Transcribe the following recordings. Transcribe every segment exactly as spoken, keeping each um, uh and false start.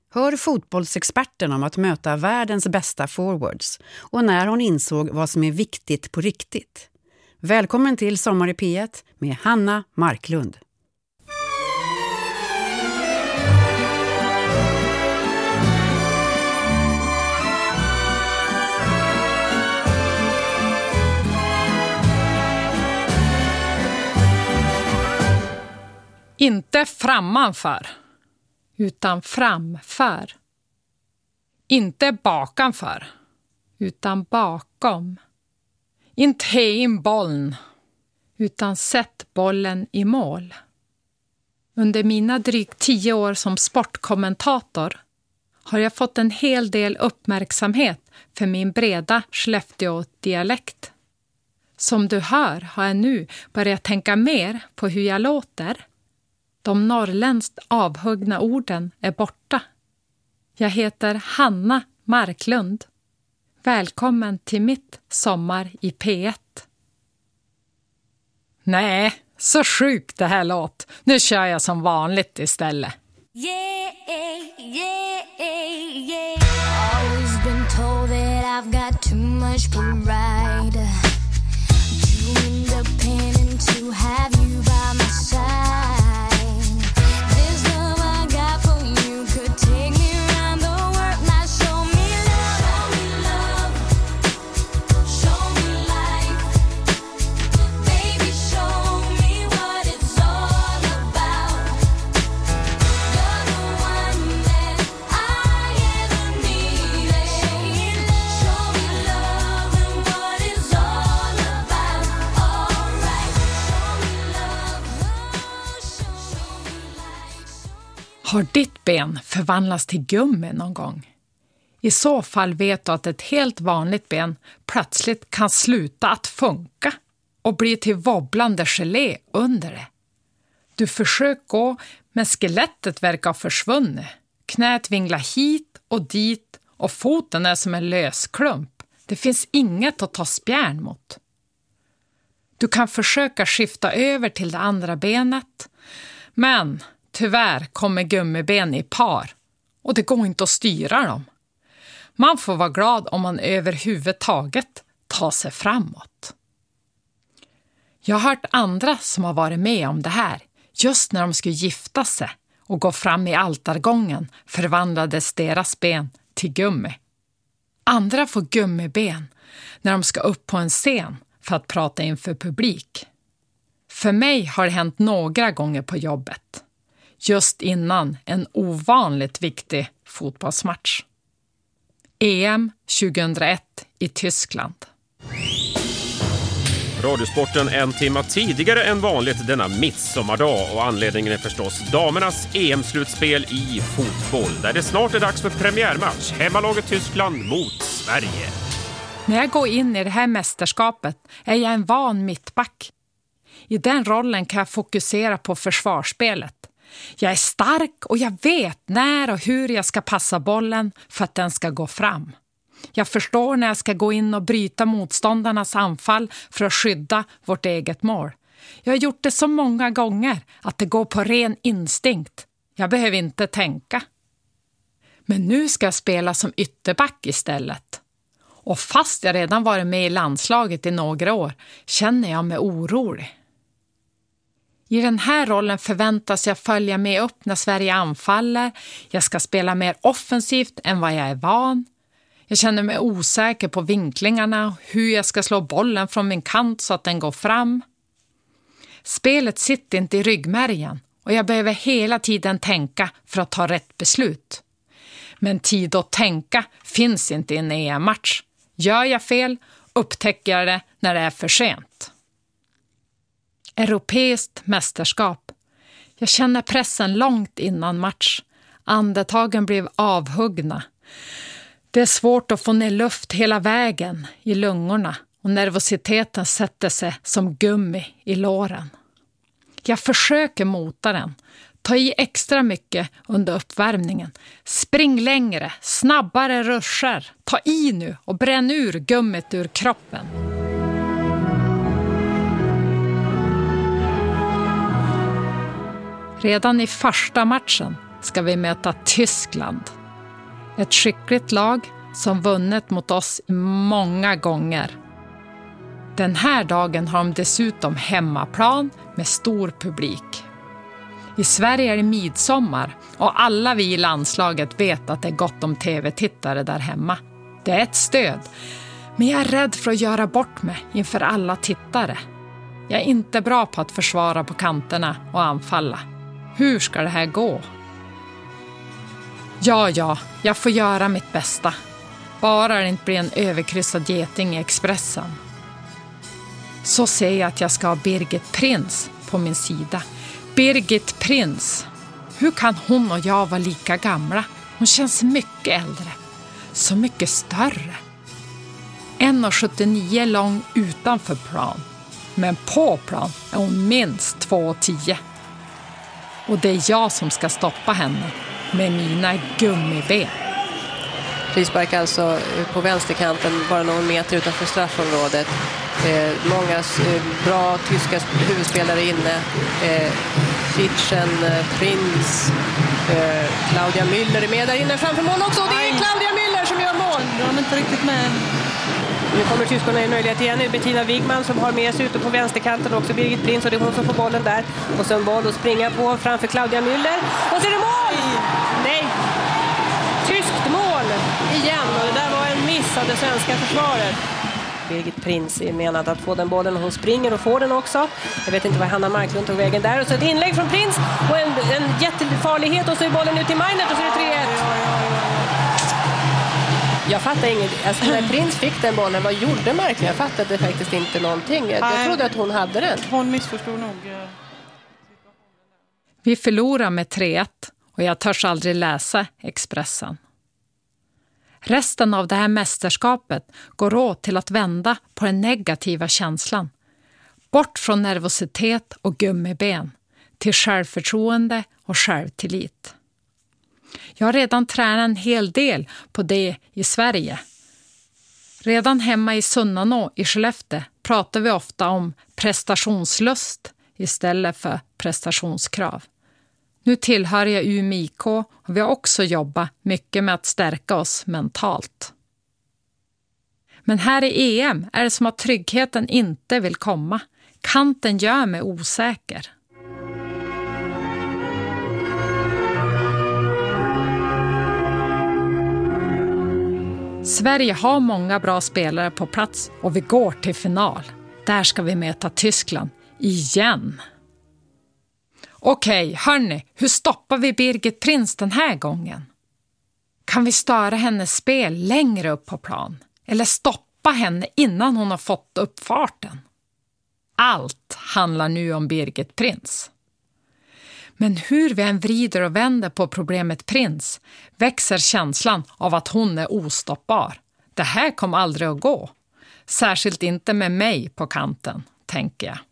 Hör fotbollsexperten om att möta världens bästa forwards och när hon insåg vad som är viktigt på riktigt. Välkommen till Sommar i P ett med Hanna Marklund. Inte frammanför, utan framför. Inte bakanför, utan bakom. Inte in bollen, utan sätt bollen i mål. Under mina drygt tio år som sportkommentator har jag fått en hel del uppmärksamhet för min breda Skellefteå-dialekt. Som du hör har jag nu börjat tänka mer på hur jag låter. De norrländskt avhuggna orden är borta. Jag heter Hanna Marklund. Välkommen till mitt Sommar i P ett. Nej, så sjukt det här låt. Nu kör jag som vanligt istället. Yeah, yeah, yeah. Always been told that I've got too much pride. Too independent to have you by my side. Har ditt ben förvandlats till gummi någon gång? I så fall vet du att ett helt vanligt ben plötsligt kan sluta att funka och bli till wobblande gelé under det. Du försöker gå, men skelettet verkar ha försvunnit. Knät vinglar hit och dit och foten är som en lösklump. Det finns inget att ta spjärn mot. Du kan försöka skifta över till det andra benet, men tyvärr kommer gummiben i par och det går inte att styra dem. Man får vara glad om man överhuvudtaget tar sig framåt. Jag har hört andra som har varit med om det här. Just när de skulle gifta sig och gå fram i altargången förvandlades deras ben till gummi. Andra får gummiben när de ska upp på en scen för att prata inför publik. För mig har det hänt några gånger på jobbet. Just innan en ovanligt viktig fotbollsmatch. E M tjugohundraett i Tyskland. Radiosporten en timme tidigare än vanligt denna midsommardag och anledningen är förstås damernas E M-slutspel i fotboll där det snart är dags för premiärmatch, hemmalaget Tyskland mot Sverige. När jag går in i det här mästerskapet är jag en van mittback. I den rollen kan jag fokusera på försvarsspelet. Jag är stark och jag vet när och hur jag ska passa bollen för att den ska gå fram. Jag förstår när jag ska gå in och bryta motståndarnas anfall för att skydda vårt eget mål. Jag har gjort det så många gånger att det går på ren instinkt. Jag behöver inte tänka. Men nu ska jag spela som ytterback istället. Och fast jag redan varit med i landslaget i några år känner jag mig orolig. I den här rollen förväntas jag följa med upp när Sverige anfaller. Jag ska spela mer offensivt än vad jag är van. Jag känner mig osäker på vinklingarna och hur jag ska slå bollen från min kant så att den går fram. Spelet sitter inte i ryggmärgen och jag behöver hela tiden tänka för att ta rätt beslut. Men tid att tänka finns inte i en E M-match. Gör jag fel upptäcker jag det när det är för sent. Europeiskt mästerskap. Jag känner pressen långt innan match. Andetagen blev avhuggna. Det är svårt att få ner luft hela vägen i lungorna och nervositeten sätter sig som gummi i låren. Jag försöker mota den. Ta i extra mycket under uppvärmningen. Spring längre, snabbare ruscher. Ta i nu och bränn ur gummit ur kroppen. Redan i första matchen ska vi möta Tyskland. Ett skickligt lag som vunnit mot oss många gånger. Den här dagen har de dessutom hemmaplan med stor publik. I Sverige är det midsommar och alla vi i landslaget vet att det är gott om tv-tittare där hemma. Det är ett stöd, men jag är rädd för att göra bort mig inför alla tittare. Jag är inte bra på att försvara på kanterna och anfalla. Hur ska det här gå? Ja, ja, jag får göra mitt bästa. Bara det inte blir en överkryssad geting i Expressen. Så säger jag att jag ska ha Birgit Prins på min sida. Birgit Prins. Hur kan hon och jag vara lika gamla? Hon känns mycket äldre. Så mycket större. en komma sjuttionio lång utanför plan. Men på plan är hon minst två komma tio. Och det är jag som ska stoppa henne med mina gummiben. Frispark alltså på vänsterkanten, bara någon meter utanför straffområdet. Eh, många eh, bra tyska huvudspelare inne. Eh, Fitchen, eh, Prins, eh, Claudia Müller är med där inne framför mål också. Det är Claudia Müller som gör mål. De är inte riktigt med. Nu kommer tyskarna i möjlighet igen. Nu Bettina Wigman som har med sig ute på vänsterkanten, också Birgit Prins, och det är hon som får bollen där. Och så en boll att springa på framför Claudia Müller. Och så är det mål! Nej! Tyskt mål igen, och det där var en miss av det svenska försvaret. Birgit Prins är menad att få den bollen och hon springer och får den också. Jag vet inte vad Hanna Marklund tog vägen där. Och så ett inlägg från Prins och en, en jättefarlighet, och så är bollen ut i Meinert och så är det tre ett. Jag fattar inget. Alltså, när Prins fick den bollen, vad gjorde Marklund? Jag fattade faktiskt inte någonting. Jag Nej. trodde att hon hade den. Hon missförstod nog. Vi förlorar med tre ett och jag törs aldrig läsa Expressen. Resten av det här mästerskapet går åt till att vända på den negativa känslan. Bort från nervositet och gummiben till självförtroende och självtillit. Jag har redan tränat en hel del på det i Sverige. Redan hemma i Sunnanå i Skellefteå pratar vi ofta om prestationslust istället för prestationskrav. Nu tillhör jag U M I K och vi har också jobbat mycket med att stärka oss mentalt. Men här i E M är det som att tryggheten inte vill komma. Kanten gör mig osäker. Sverige har många bra spelare på plats och vi går till final. Där ska vi möta Tyskland igen. Okej, hörni, hur stoppar vi Birgit Prins den här gången? Kan vi störa hennes spel längre upp på plan? Eller stoppa henne innan hon har fått upp farten? Allt handlar nu om Birgit Prins. Men hur vi än vrider och vänder på problemet Prins växer känslan av att hon är ostoppbar. Det här kommer aldrig att gå. Särskilt inte med mig på kanten, tänker jag.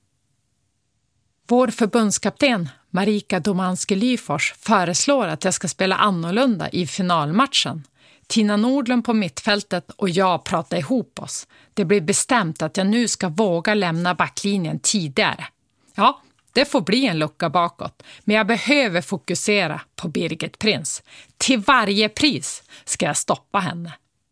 Vår förbundskapten Marika Domanski-Lyfors föreslår att jag ska spela annorlunda i finalmatchen. Tina Nordlund på mittfältet och jag pratar ihop oss. Det blir bestämt att jag nu ska våga lämna backlinjen tidigare. Ja, det får bli en lucka bakåt, men jag behöver fokusera på Birgit Prins. Till varje pris ska jag stoppa henne.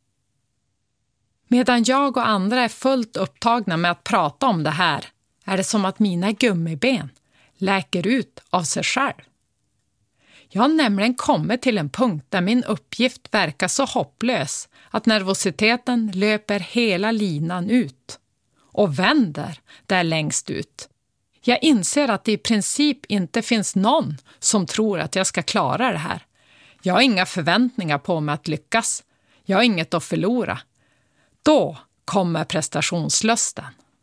Medan jag och andra är fullt upptagna med att prata om det här är det som att mina gummiben läker ut av sig själv. Jag har nämligen kommit till en punkt där min uppgift verkar så hopplös att nervositeten löper hela linan ut och vänder där längst ut. Jag inser att det i princip inte finns någon som tror att jag ska klara det här. Jag har inga förväntningar på mig att lyckas. Jag har inget att förlora. Då kommer prestationslusten.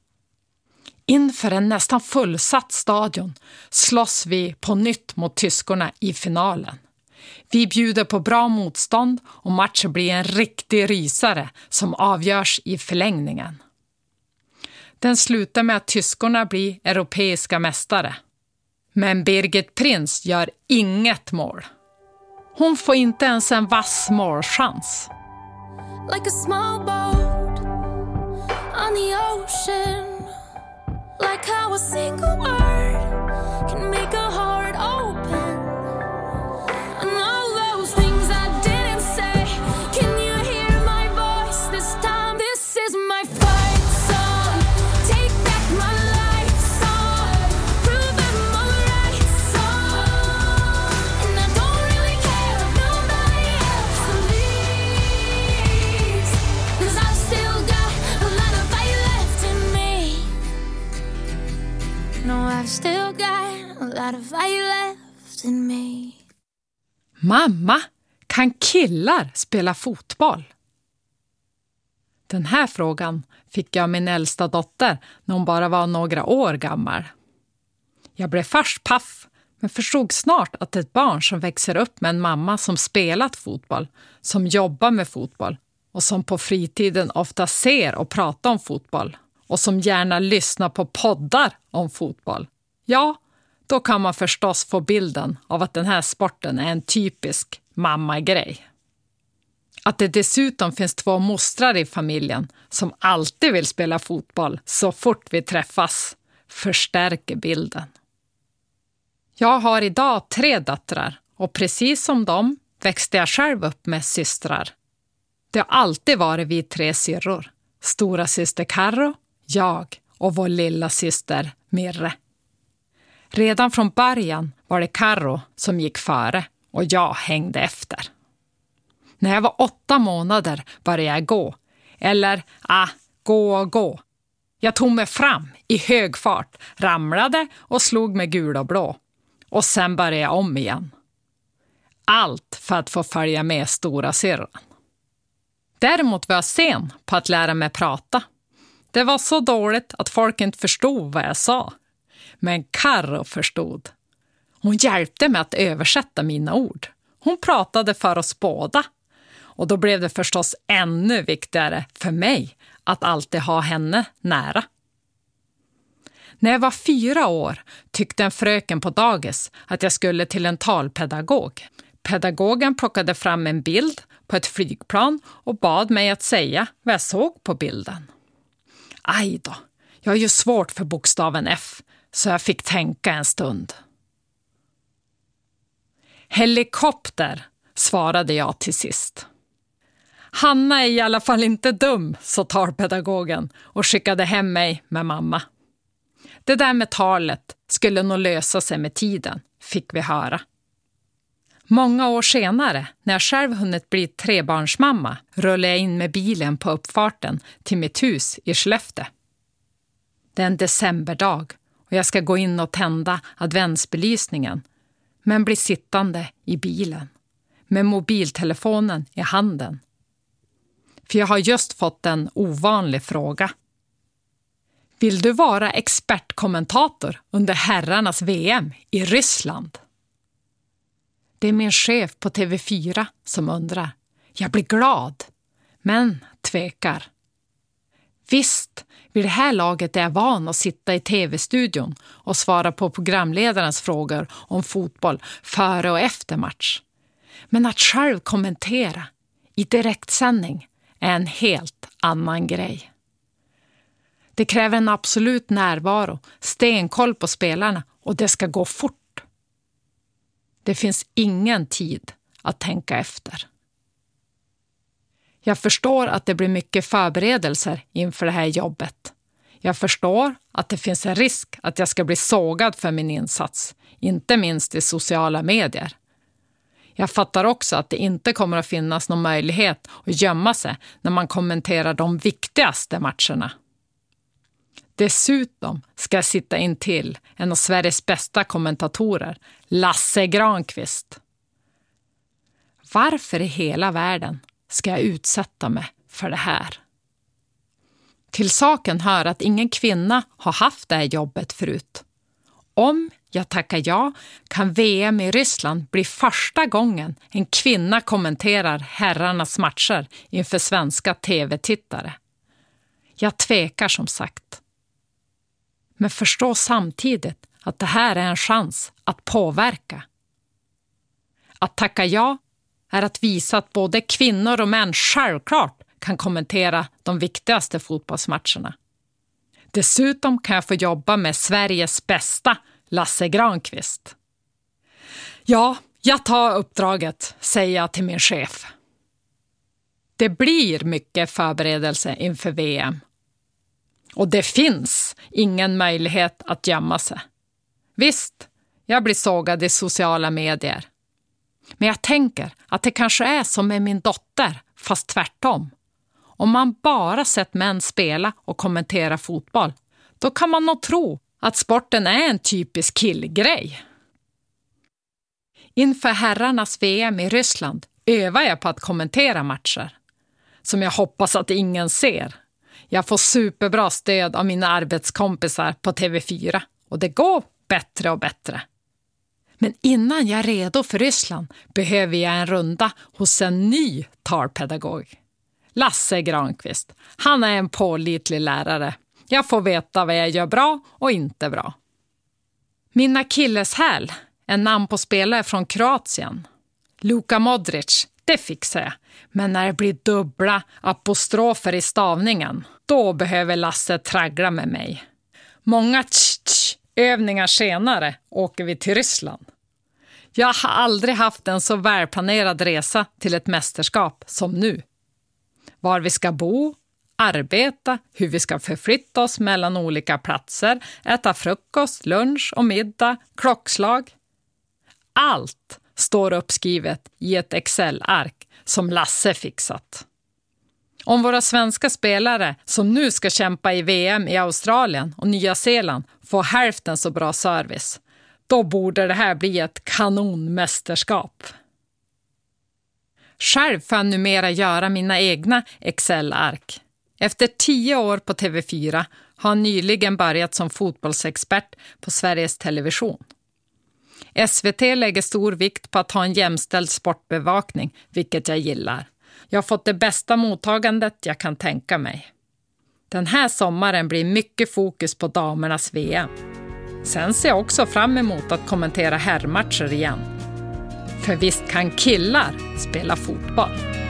Inför en nästan fullsatt stadion slåss vi på nytt mot tyskorna i finalen. Vi bjuder på bra motstånd och matchen blir en riktig rysare som avgörs i förlängningen. Den slutar med att tyskorna blir europeiska mästare. Men Birgit Prins gör inget mål. Hon får inte ens en vass målchans. Like a small boat on the ocean. Like how a single word can make a heart open. And all those things I didn't say got a fire left in me. Mamma, kan killar spela fotboll? Den här frågan fick jag min äldsta dotter när hon bara var några år gammal. Jag blev först paff, men förstod snart att ett barn som växer upp med en mamma som spelat fotboll, som jobbar med fotboll och som på fritiden ofta ser och pratar om fotboll och som gärna lyssnar på poddar om fotboll. Ja, då kan man förstås få bilden av att den här sporten är en typisk mammagrej. Att det dessutom finns två mostrar i familjen som alltid vill spela fotboll så fort vi träffas förstärker bilden. Jag har idag tre döttrar och precis som dem växte jag själv upp med systrar. Det har alltid varit vi tre syrror. Stora syster Karo, jag och vår lilla syster Mirre. Redan från början var det Karo som gick före och jag hängde efter. När jag var åtta månader började jag gå. Eller, ah, gå och gå. Jag tog mig fram i hög fart, ramlade och slog med gul och blå. Och sen började jag om igen. Allt för att få följa med stora syrran. Däremot var jag sen på att lära mig prata. Det var så dåligt att folk inte förstod vad jag sa. Men Karo förstod. Hon hjälpte mig att översätta mina ord. Hon pratade för oss båda. Och då blev det förstås ännu viktigare för mig att alltid ha henne nära. När jag var fyra år tyckte en fröken på dagis att jag skulle till en talpedagog. Pedagogen plockade fram en bild på ett flygplan och bad mig att säga vad jag såg på bilden. Aj då, jag har ju svårt för bokstaven F, så jag fick tänka en stund. Helikopter, svarade jag till sist. Hanna är i alla fall inte dum, sa talpedagogen och skickade hem mig med mamma. Det där med talet skulle nog lösa sig med tiden, fick vi höra. Många år senare, när jag själv hunnit bli trebarnsmamma, rullade jag in med bilen på uppfarten till mitt hus i Skellefteå. Det är en decemberdag och jag ska gå in och tända adventsbelysningen, men blir sittande i bilen med mobiltelefonen i handen. För jag har just fått en ovanlig fråga. Vill du vara expertkommentator under herrarnas V M i Ryssland? Det är min chef på T V fyra som undrar. Jag blir glad, men tvekar. Visst, vid det här laget är jag van att sitta i tv-studion och svara på programledarens frågor om fotboll före och efter match. Men att själv kommentera i direktsändning är en helt annan grej. Det kräver en absolut närvaro, stenkoll på spelarna och det ska gå fort. Det finns ingen tid att tänka efter. Jag förstår att det blir mycket förberedelser inför det här jobbet. Jag förstår att det finns en risk att jag ska bli sågad för min insats, inte minst i sociala medier. Jag fattar också att det inte kommer att finnas någon möjlighet att gömma sig när man kommenterar de viktigaste matcherna. Dessutom ska jag sitta in till en av Sveriges bästa kommentatorer, Lasse Granqvist. Varför i hela världen ska jag utsätta mig för det här? Till saken hör att ingen kvinna har haft det här jobbet förut. Om jag tackar ja kan V M i Ryssland bli första gången en kvinna kommenterar herrarnas matcher inför svenska tv-tittare. Jag tvekar som sagt. Men förstå samtidigt att det här är en chans att påverka. Att tacka ja är att visa att både kvinnor och män självklart kan kommentera de viktigaste fotbollsmatcherna. Dessutom kan jag få jobba med Sveriges bästa Lasse Granqvist. Ja, jag tar uppdraget, säger jag till min chef. Det blir mycket förberedelse inför V M. Och det finns ingen möjlighet att gömma sig. Visst, jag blir sågad i sociala medier. Men jag tänker att det kanske är som med min dotter, fast tvärtom. Om man bara sett män spela och kommentera fotboll, då kan man nog tro att sporten är en typisk killgrej. Inför herrarnas V M i Ryssland övar jag på att kommentera matcher. Som jag hoppas att ingen ser. Jag får superbra stöd av mina arbetskompisar på T V fyra. Och det går bättre och bättre. Men innan jag är redo för Ryssland behöver jag en runda hos en ny talpedagog. Lasse Granqvist. Han är en pålitlig lärare. Jag får veta vad jag gör bra och inte bra. Min akilleshäl, en namn på spelare från Kroatien. Luka Modric, det fixar jag. Men när det blir dubbla apostrofer i stavningen, då behöver Lasse traggla med mig. Många tsch-tsch övningar senare åker vi till Ryssland. Jag har aldrig haft en så välplanerad resa till ett mästerskap som nu. Var vi ska bo, arbeta, hur vi ska förflytta oss mellan olika platser, äta frukost, lunch och middag, klockslag. Allt står uppskrivet i ett Excel-ark som Lasse fixat. Om våra svenska spelare som nu ska kämpa i V M i Australien och Nya Zeeland får hälften så bra service, då borde det här bli ett kanonmästerskap. Själv får jag numera göra mina egna Excel-ark. Efter tio år på T V fyra har jag nyligen börjat som fotbollsexpert på Sveriges Television. S V T lägger stor vikt på att ha en jämställd sportbevakning, vilket jag gillar. Jag har fått det bästa mottagandet jag kan tänka mig. Den här sommaren blir mycket fokus på damernas V M. Sen ser jag också fram emot att kommentera herrmatcher igen. För visst kan killar spela fotboll.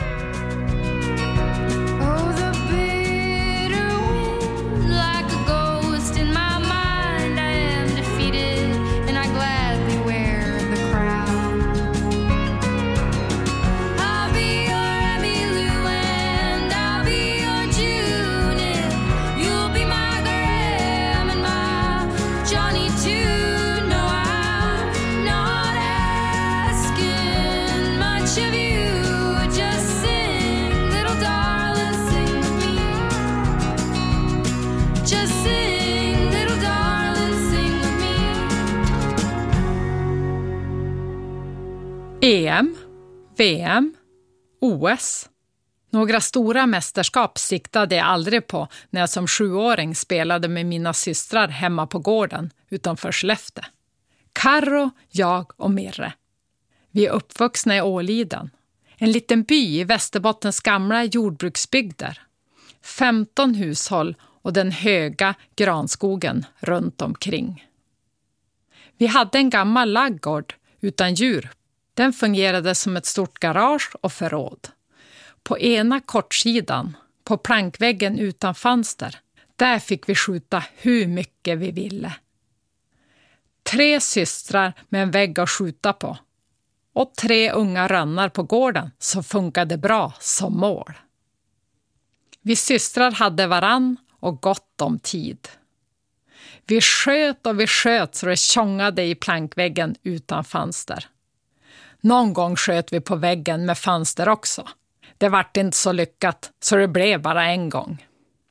E M, V M, O S. Några stora mästerskap siktade jag aldrig på när jag som sjuåring spelade med mina systrar hemma på gården utanför Skellefteå. Karro, jag och Mirre. Vi är uppvuxna i Åliden, en liten by i Västerbottens gamla jordbruksbygder. femton hushåll och den höga granskogen runt omkring. Vi hade en gammal laggård utan djur. Den fungerade som ett stort garage och förråd. På ena kortsidan, på plankväggen utan fönster, där fick vi skjuta hur mycket vi ville. Tre systrar med en vägg att skjuta på. Och tre unga rönnar på gården som funkade bra som mål. Vi systrar hade varann och gott om tid. Vi sköt och vi sköt så det tjongade i plankväggen utan fönster. Någon gång sköt vi på väggen med fönster också. Det vart inte så lyckat så det blev bara en gång.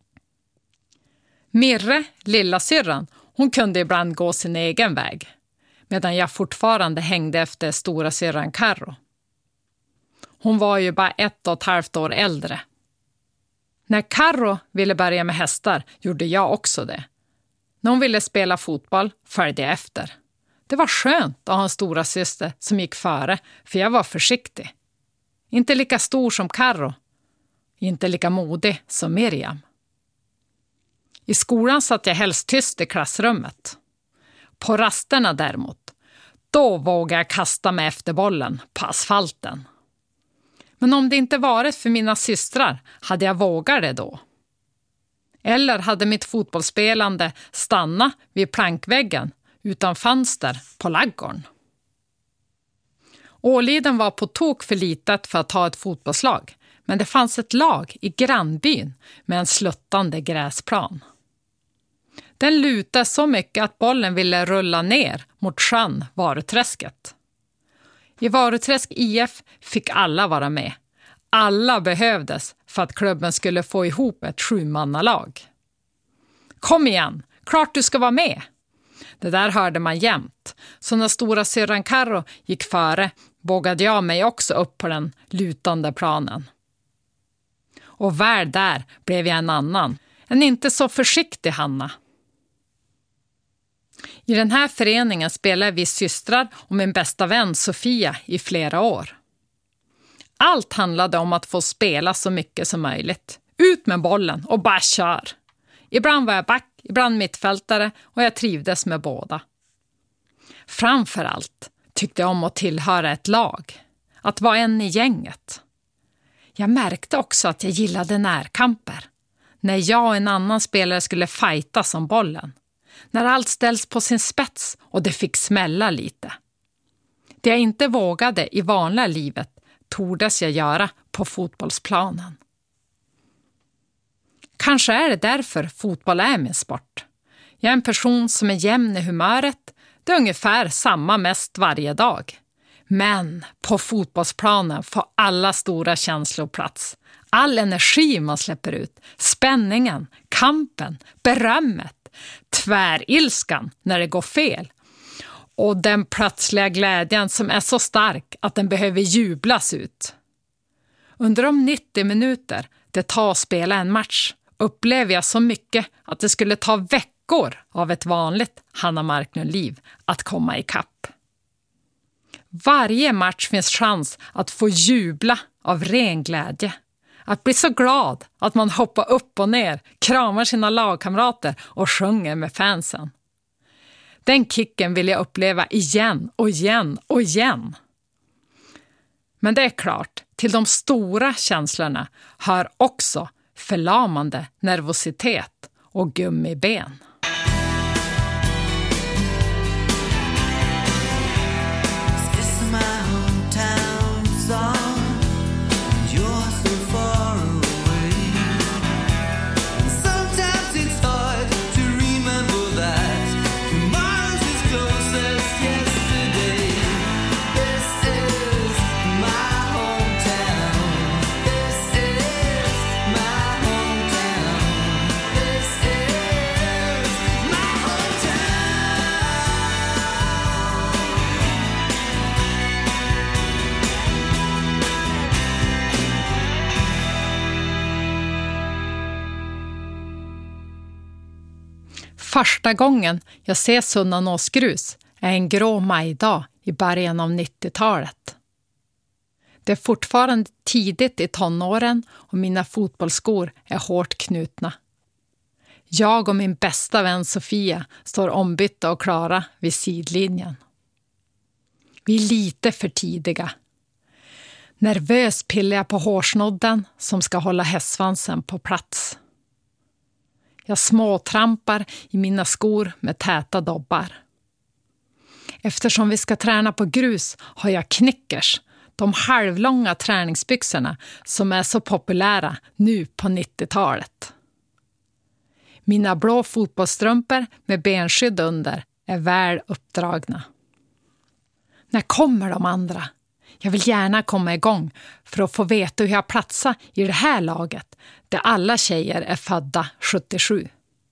Mirre, lilla syrran, hon kunde ibland gå sin egen väg. Medan jag fortfarande hängde efter stora syrran Karro. Hon var ju bara ett och ett halvt år äldre. När Karro ville börja med hästar gjorde jag också det. När hon ville spela fotboll följde jag efter. Det var skönt att ha en stora syster som gick före, för jag var försiktig. Inte lika stor som Karro. Inte lika modig som Miriam. I skolan satt jag helst tyst i klassrummet. På rasterna däremot, då vågade jag kasta mig efter bollen på asfalten. Men om det inte varit för mina systrar hade jag vågat det då. Eller hade mitt fotbollsspelande stannat vid plankväggen utan fönster på laggården. Åliden var på tok för litet för att ha ett fotbollslag, men det fanns ett lag i grannbyn med en sluttande gräsplan. Den lutade så mycket att bollen ville rulla ner mot sjön Varuträsket. I Varuträsk I F fick alla vara med. Alla behövdes för att klubben skulle få ihop ett sjumannalag. Kom igen, klart du ska vara med! Det där hörde man jämt, så när stora syrran Karo gick före vågade jag mig också upp på den lutande planen. Och väl där blev jag en annan, en inte så försiktig Hanna. I den här föreningen spelade vi systrar och min bästa vän Sofia i flera år. Allt handlade om att få spela så mycket som möjligt. Ut med bollen och bara kör. Ibland var jag back, ibland mittfältare och jag trivdes med båda. Framförallt tyckte jag om att tillhöra ett lag. Att vara en i gänget. Jag märkte också att jag gillade närkamper. När jag och en annan spelare skulle fightas om bollen. När allt ställs på sin spets och det fick smälla lite. Det jag inte vågade i vanliga livet tordes jag göra på fotbollsplanen. Kanske är det därför fotboll är min sport. Jag är en person som är jämn i humöret. Det är ungefär samma mest varje dag. Men på fotbollsplanen får alla stora känslor plats. All energi man släpper ut. Spänningen, kampen, berömmet, tvärilskan när det går fel. Och den plötsliga glädjen som är så stark att den behöver jublas ut. Under de nittio minuter det tar att spela en match upplever jag så mycket att det skulle ta veckor av ett vanligt Hanna Marklund-liv att komma i kapp. Varje match finns chans att få jubla av ren glädje. Att bli så glad att man hoppar upp och ner, kramar sina lagkamrater och sjunger med fansen. Den kicken vill jag uppleva igen och igen och igen. Men det är klart, till de stora känslorna hör också förlamande nervositet och gummiben. Första gången jag ser Sunnanås grus är en grå majdag i början av nittiotalet. Det är fortfarande tidigt i tonåren och mina fotbollsskor är hårt knutna. Jag och min bästa vän Sofia står ombytta och klara vid sidlinjen. Vi är lite för tidiga. Nervös pillar jag på hårsnodden som ska hålla hästsvansen på plats. Jag småtrampar i mina skor med täta dobbar. Eftersom vi ska träna på grus har jag knickers, de halvlånga träningsbyxorna som är så populära nu på nittiotalet. Mina blå fotbollsstrumpor med benskydd under är väl uppdragna. När kommer de andra? Jag vill gärna komma igång för att få veta hur jag platsar i det här laget där alla tjejer är födda sjuttiosju.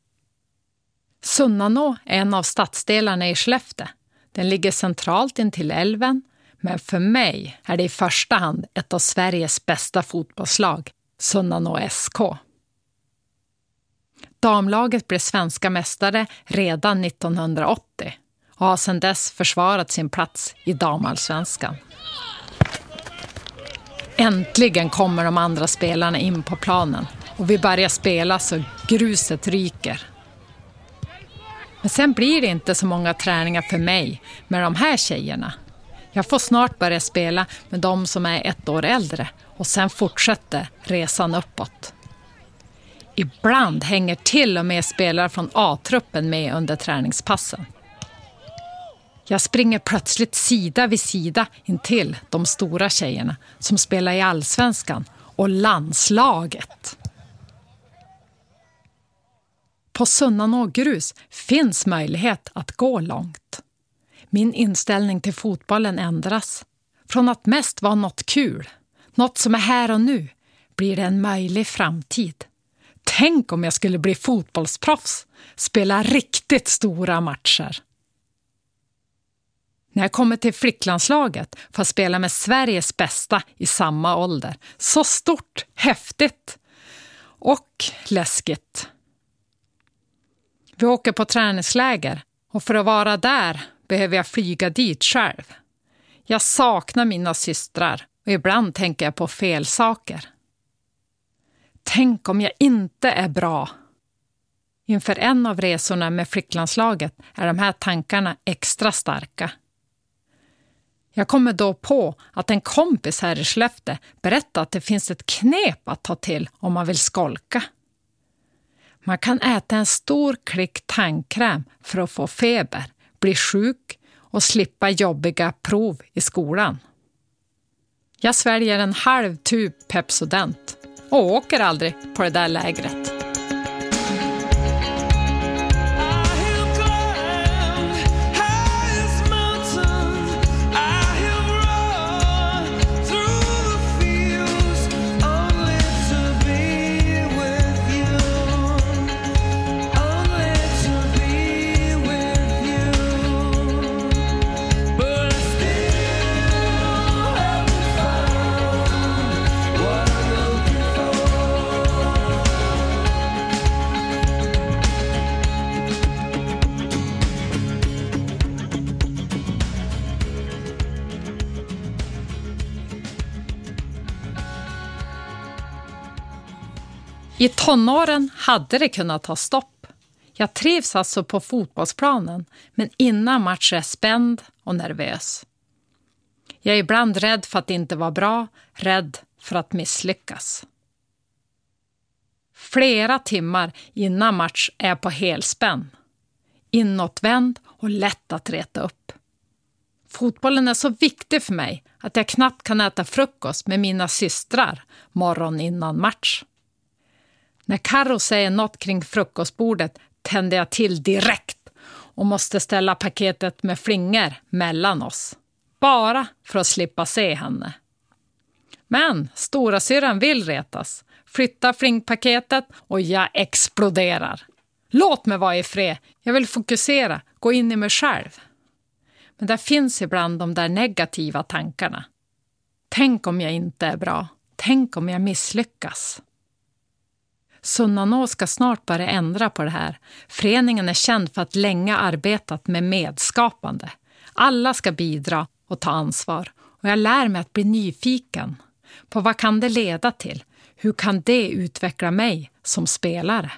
Sunnanå är en av stadsdelarna i Skellefteå. Den ligger centralt in till älven, men för mig är det i första hand ett av Sveriges bästa fotbollslag, Sunnanå S K. Damlaget blev svenska mästare redan nittonhundraåttio och har sedan dess försvarat sin plats i damallsvenskan. Äntligen kommer de andra spelarna in på planen och vi börjar spela så gruset ryker. Men sen blir det inte så många träningar för mig med de här tjejerna. Jag får snart börja spela med de som är ett år äldre och sen fortsätter resan uppåt. Ibland hänger till och med spelare från A-truppen med under träningspassen. Jag springer plötsligt sida vid sida intill de stora tjejerna som spelar i allsvenskan och landslaget. På Sunnanå grus finns möjlighet att gå långt. Min inställning till fotbollen ändras. Från att mest vara något kul, något som är här och nu, blir det en möjlig framtid. Tänk om jag skulle bli fotbollsproffs, spela riktigt stora matcher. När jag kommer till flicklandslaget får jag spela med Sveriges bästa i samma ålder. Så stort, häftigt och läskigt. Vi åker på träningsläger och för att vara där behöver jag flyga dit själv. Jag saknar mina systrar och ibland tänker jag på fel saker. Tänk om jag inte är bra. Inför en av resorna med flicklandslaget är de här tankarna extra starka. Jag kommer då på att en kompis här i Skellefteå berättar att det finns ett knep att ta till om man vill skolka. Man kan äta en stor klick tandkräm för att få feber, bli sjuk och slippa jobbiga prov i skolan. Jag sväljer en halv tub Pepsodent och åker aldrig på det där lägret. I tonåren hade det kunnat ta stopp. Jag trivs alltså på fotbollsplanen, men innan match är jag spänd och nervös. Jag är ibland rädd för att inte vara bra, rädd för att misslyckas. Flera timmar innan match är jag på helspänn. Inåtvänd och lätt att reta upp. Fotbollen är så viktig för mig att jag knappt kan äta frukost med mina systrar morgon innan match. När Karo säger något kring frukostbordet tänder jag till direkt och måste ställa paketet med flingor mellan oss. Bara för att slippa se henne. Men stora syran vill retas. Flytta flingpaketet och jag exploderar. Låt mig vara i fred. Jag vill fokusera, gå in i mig själv. Men där finns ibland de där negativa tankarna. Tänk om jag inte är bra. Tänk om jag misslyckas. Sunnanå ska snart börja ändra på det här. Föreningen är känd för att länge arbetat med medskapande. Alla ska bidra och ta ansvar. Och jag lär mig att bli nyfiken på vad kan det leda till? Hur kan det utveckla mig som spelare?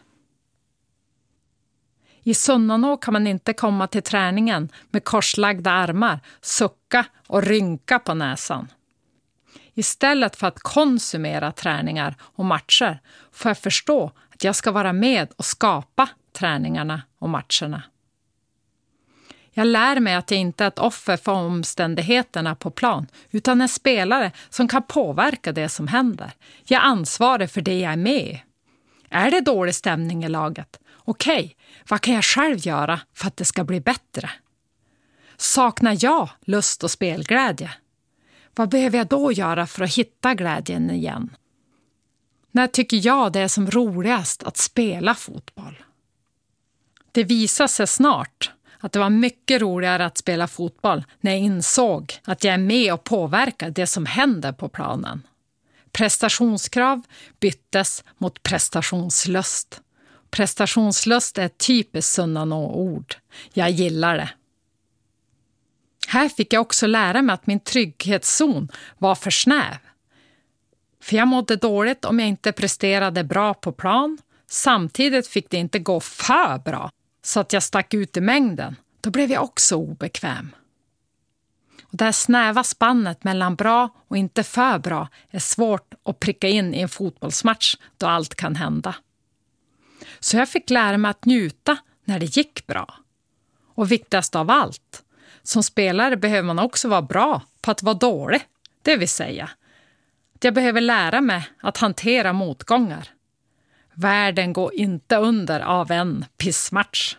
I Sunnanå kan man inte komma till träningen med korslagda armar, sucka och rynka på näsan. Istället för att konsumera träningar och matcher får jag förstå att jag ska vara med och skapa träningarna och matcherna. Jag lär mig att jag inte är ett offer för omständigheterna på plan utan en spelare som kan påverka det som händer. Jag ansvarar för det jag är med i. Är det dålig stämning i laget? Okej, vad kan jag själv göra för att det ska bli bättre? Saknar jag lust och spelglädje? Vad behöver jag då göra för att hitta glädjen igen? När tycker jag det är som roligast att spela fotboll? Det visar sig snart att det var mycket roligare att spela fotboll när jag insåg att jag är med och påverkar det som händer på planen. Prestationskrav byttes mot prestationslust. Prestationslust är ett typiskt Sunnanå-ord. Jag gillar det. Här fick jag också lära mig att min trygghetszon var för snäv. För jag mådde dåligt om jag inte presterade bra på plan. Samtidigt fick det inte gå för bra så att jag stack ut i mängden. Då blev jag också obekväm. Och det här snäva spannet mellan bra och inte för bra är svårt att pricka in i en fotbollsmatch då allt kan hända. Så jag fick lära mig att njuta när det gick bra. Och viktigast av allt, som spelare behöver man också vara bra på att vara dålig. Det vill säga, att jag behöver lära mig att hantera motgångar. Världen går inte under av en pissmatch.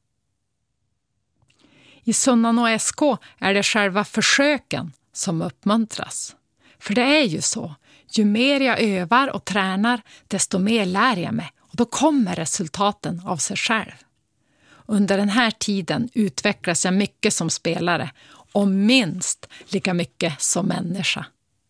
I Sunnanå S K är det själva försöken som uppmuntras. För det är ju så, ju mer jag övar och tränar, desto mer lär jag mig och Och då kommer resultaten av sig själv. Under den här tiden utvecklas jag mycket som spelare och minst lika mycket som människa.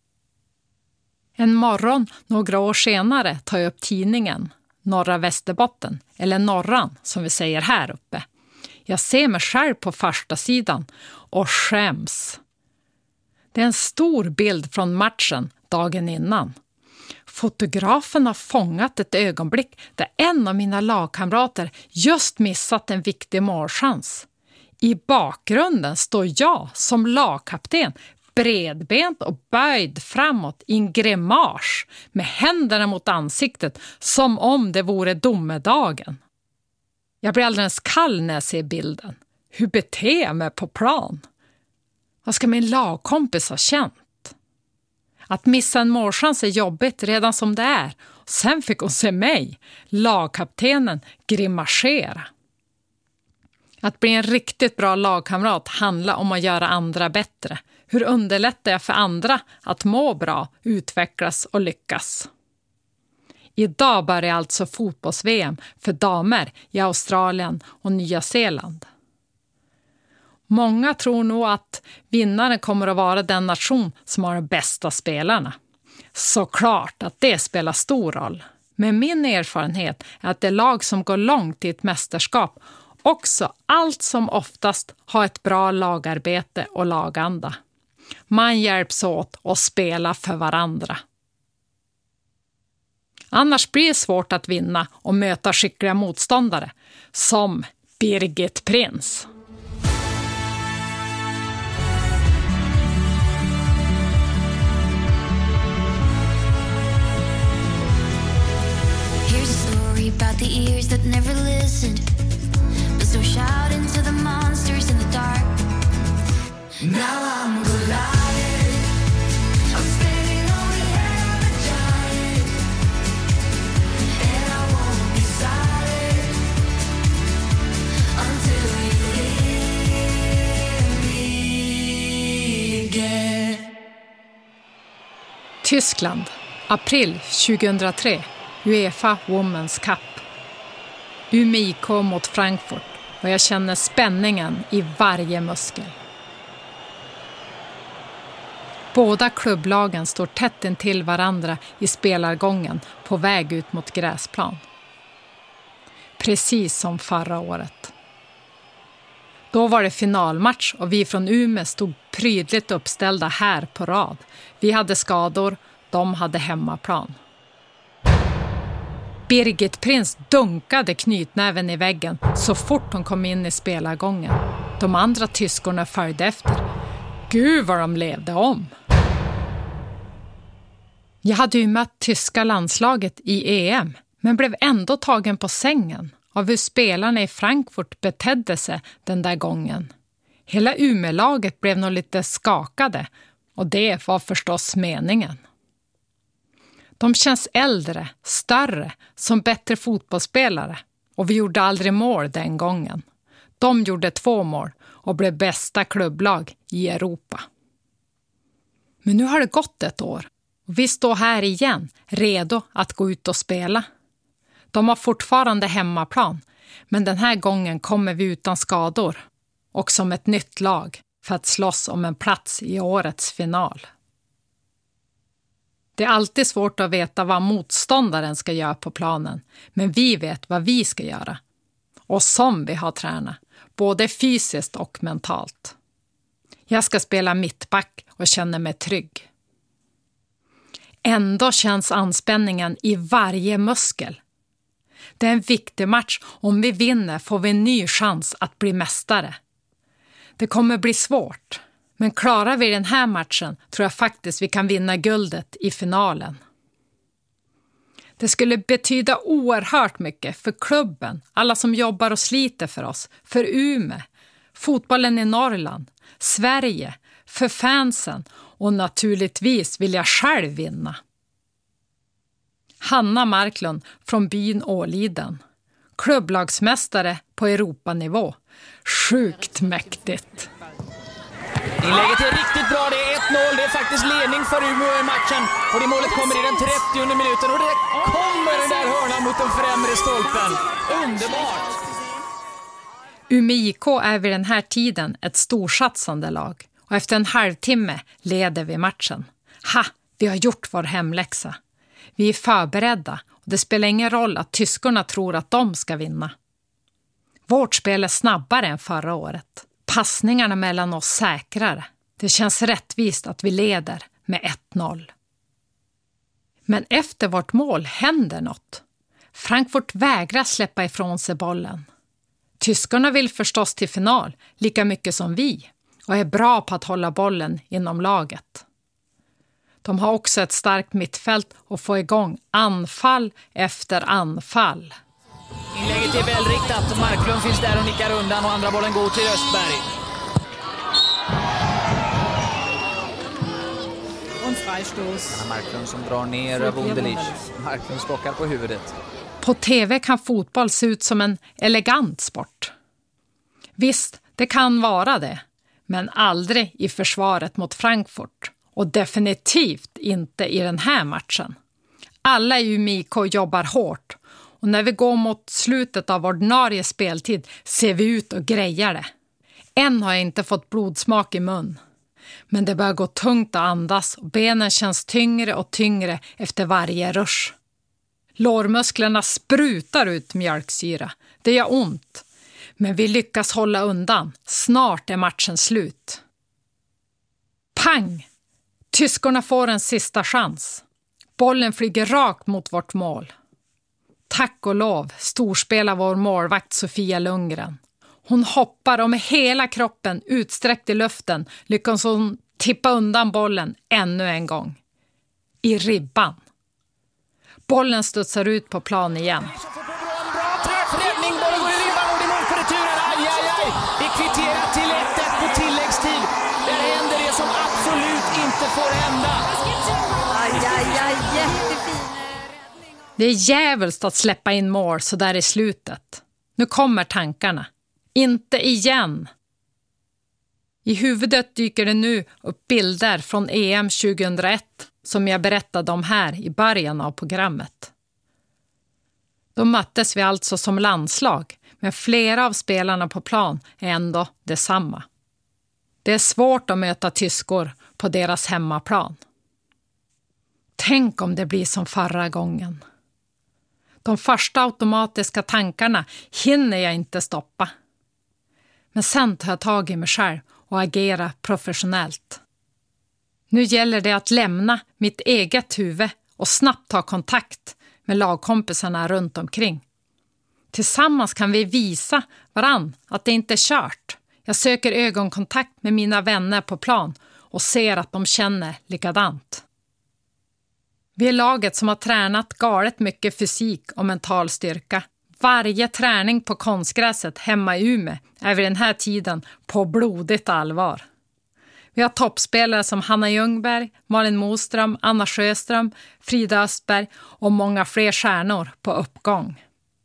En morgon några år senare tar jag upp tidningen Norra Västerbotten, eller Norran som vi säger här uppe. Jag ser mig själv på första sidan och skäms. Det är en stor bild från matchen dagen innan. Fotografen har fångat ett ögonblick där en av mina lagkamrater just missat en viktig målchans. I bakgrunden står jag som lagkapten bredbent och böjd framåt i en grimas med händerna mot ansiktet som om det vore domedagen. Jag blir alldeles kall när jag ser bilden. Hur beter jag mig på plan? Vad ska min lagkompis ha känt? Att missa en målchans är jobbigt redan som det är. Sen fick hon se mig, lagkaptenen, grimasera. Att bli en riktigt bra lagkamrat handlar om att göra andra bättre. Hur underlättar jag för andra att må bra, utvecklas och lyckas? Idag börjar alltså fotbolls-V M för damer i Australien och Nya Zeeland. Många tror nog att vinnaren kommer att vara den nation som har de bästa spelarna. Såklart att det spelar stor roll. Men min erfarenhet är att det lag som går långt i ett mästerskap också allt som oftast har ett bra lagarbete och laganda. Man hjälps åt och spelar för varandra. Annars blir det svårt att vinna och möta skickliga motståndare som Birgit Prins. Here's a story about the ears that never listened, but so shout into the monsters in the dark. Now I'm Goliath, I'm standing on the head of a giant, and I won't be silent until you hear me again. Tyskland, april tjugohundratre, UEFA Women's Cup. Umeå I K mot Frankfurt och jag känner spänningen i varje muskel. Båda klubblagen står tätt intill varandra i spelargången på väg ut mot gräsplan. Precis som förra året. Då var det finalmatch och vi från Umeå stod prydligt uppställda här på rad. Vi hade skador, de hade hemmaplan. Birgit Prins dunkade knytnäven i väggen så fort hon kom in i spelargången. De andra tyskorna följde efter. Gud vad de levde om! Jag hade ju mött tyska landslaget i E M, men blev ändå tagen på sängen av hur spelarna i Frankfurt betedde sig den där gången. Hela Umeå-laget blev nog lite skakade och det var förstås meningen. De känns äldre, större, som bättre fotbollsspelare och vi gjorde aldrig mål den gången. De gjorde två mål och blev bästa klubblag i Europa. Men nu har det gått ett år och vi står här igen, redo att gå ut och spela. De har fortfarande hemmaplan, men den här gången kommer vi utan skador och som ett nytt lag för att slåss om en plats i årets final. Det är alltid svårt att veta vad motståndaren ska göra på planen, men vi vet vad vi ska göra. Och som vi har tränat, både fysiskt och mentalt. Jag ska spela mittback och känner mig trygg. Ändå känns anspänningen i varje muskel. Det är en viktig match. Om vi vinner får vi en ny chans att bli mästare. Det kommer bli svårt. Men klarar vi den här matchen tror jag faktiskt vi kan vinna guldet i finalen. Det skulle betyda oerhört mycket för klubben, alla som jobbar och sliter för oss, för Umeå, fotbollen i Norrland, Sverige, för fansen och naturligtvis vill jag själv vinna. Hanna Marklund från byn Åliden, klubblagsmästare på Europanivå. Sjukt mäktigt! Inlägget är riktigt bra, det är ett noll, det är faktiskt ledning för Umeå i matchen. Och det målet kommer i den trettionde minuten och det kommer den där hörnan mot den främre stolpen. Underbart! Umeå I K är vid den här tiden ett storsatsande lag och efter en halvtimme leder vi matchen. Ha, vi har gjort vår hemläxa. Vi är förberedda och det spelar ingen roll att tyskarna tror att de ska vinna. Vårt spel är snabbare än förra året. Passningarna mellan oss säkrare. Det känns rättvist att vi leder med ett noll. Men efter vårt mål händer något. Frankfurt vägrar släppa ifrån sig bollen. Tyskarna vill förstås till final lika mycket som vi och är bra på att hålla bollen inom laget. De har också ett starkt mittfält och får igång anfall efter anfall. Inlägget är välriktat och Marklund finns där och nickar undan och andra bollen går till Östberg. Och Freistoß. Marklund som drar ner av Wunderlich. Marklund skakar på huvudet. På tv kan fotboll se ut som en elegant sport. Visst, det kan vara det, men aldrig i försvaret mot Frankfurt. Och definitivt inte i den här matchen. Alla i Umeå I K jobbar hårt och när vi går mot slutet av ordinarie speltid ser vi ut och grejar det. Än har jag inte fått blodsmak i mun. Men det börjar gå tungt att andas och benen känns tyngre och tyngre efter varje rush. Lårmusklerna sprutar ut mjölksyra. Det gör ont. Men vi lyckas hålla undan. Snart är matchen slut. Pang! Tyskarna får en sista chans. Bollen flyger rakt mot vårt mål. Tack och lov storspelar vår målvakt Sofia Lundgren. Hon hoppar och med hela kroppen utsträckt i luften lyckas hon tippa undan bollen ännu en gång. I ribban. Bollen studsar ut på plan igen. Bra träffräddning, bollen går i ribban och det är mål på returen. Aj, aj, aj. Det är kvitterat till ett ett på tilläggstid. Där händer det som absolut inte får hända. Aj, aj, aj, jättefin räddning. Det är djävulskt att släppa in mål så där i slutet. Nu kommer tankarna. Inte igen. I huvudet dyker det nu upp bilder från E M tjugohundraett som jag berättade om här i början av programmet. Då möttes vi alltså som landslag, men flera av spelarna på plan är ändå detsamma. Det är svårt att möta tyskor på deras hemmaplan. Tänk om det blir som förra gången. De första automatiska tankarna hinner jag inte stoppa. Men sen tar jag tag i mig själv och agerar professionellt. Nu gäller det att lämna mitt eget huvud och snabbt ta kontakt med lagkompisarna runt omkring. Tillsammans kan vi visa varann att det inte är kört. Jag söker ögonkontakt med mina vänner på plan och ser att de känner likadant. Vi är laget som har tränat galet mycket fysik och mental styrka. Varje träning på konstgräset hemma i Umeå är vid den här tiden på blodigt allvar. Vi har toppspelare som Hanna Ljungberg, Malin Moström, Anna Sjöström, Frida Östberg och många fler stjärnor på uppgång.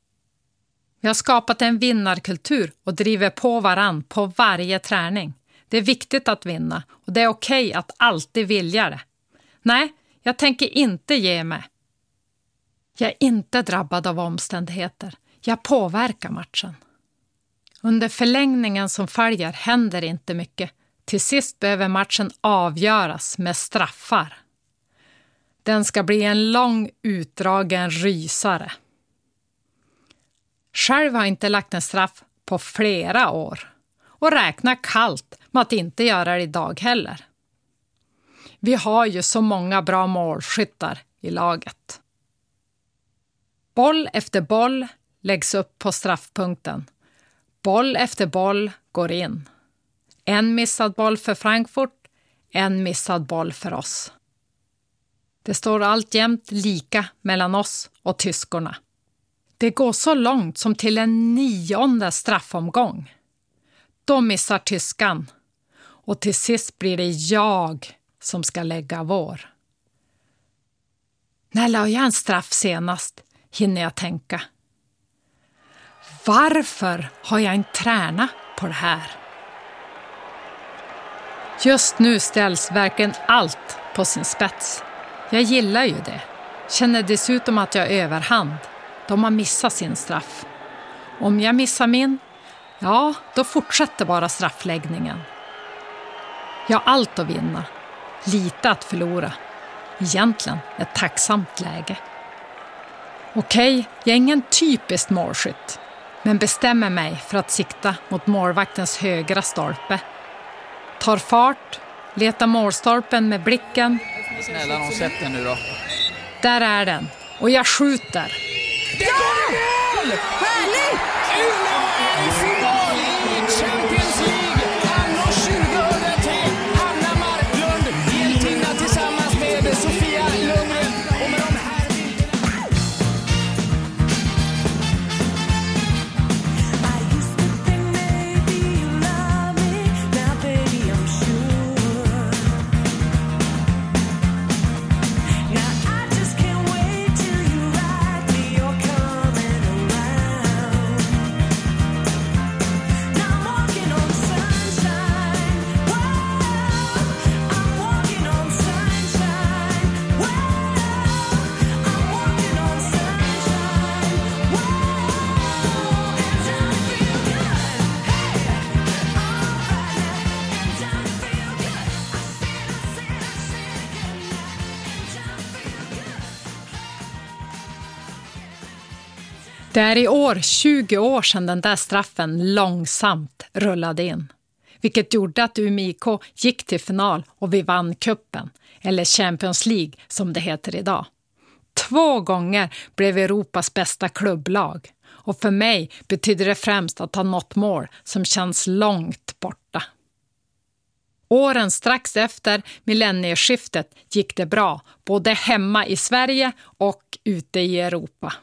Vi har skapat en vinnarkultur och driver på varann på varje träning. Det är viktigt att vinna och det är okej att alltid vilja det. Nej, jag tänker inte ge mig. Jag är inte drabbad av omständigheter. Jag påverkar matchen. Under förlängningen som följer händer inte mycket. Till sist behöver matchen avgöras med straffar. Den ska bli en lång utdragen rysare. Själv har jag inte lagt en straff på flera år. Och räknar kallt med att inte göra det idag heller. Vi har ju så många bra målskyttar i laget. Boll efter boll läggs upp på straffpunkten. Boll efter boll går in. En missad boll för Frankfurt, en missad boll för oss. Det står alltjämt lika mellan oss och tyskorna. Det går så långt som till en nionde straffomgång. Då missar tyskan och till sist blir det jag som ska lägga vår. När la jag en straff senast hinner jag tänka. Varför har jag inte tränat på det här? Just nu ställs verkligen allt på sin spets. Jag gillar ju det. Känner dessutom att jag är överhand. De har missat sin straff. Om jag missar min, ja, då fortsätter bara straffläggningen. Jag har allt att vinna. Lite att förlora. Egentligen ett tacksamt läge. Okej, jag är ingen typisk målskytt. Men bestämmer mig för att sikta mot målvaktens högra stolpe. Tar fart, letar målstolpen med blicken. Snälla, någon sett den nu då. Där är den. Och jag skjuter. Det går i mål! Härligt! Umeå är i final i Champions League. Anno tjugohundratre. Hanna Marklund, hjältinna tillsammans med Sofia Lundgren. Och med de här bilderna... Det är i år tjugo år sedan den där straffen långsamt rullade in. Vilket gjorde att Umeå I K gick till final och vi vann kuppen, eller Champions League som det heter idag. Två gånger blev Europas bästa klubblag. Och för mig betyder det främst att ha nått mål som känns långt borta. Åren strax efter millennieskiftet gick det bra, både hemma i Sverige och ute i Europa.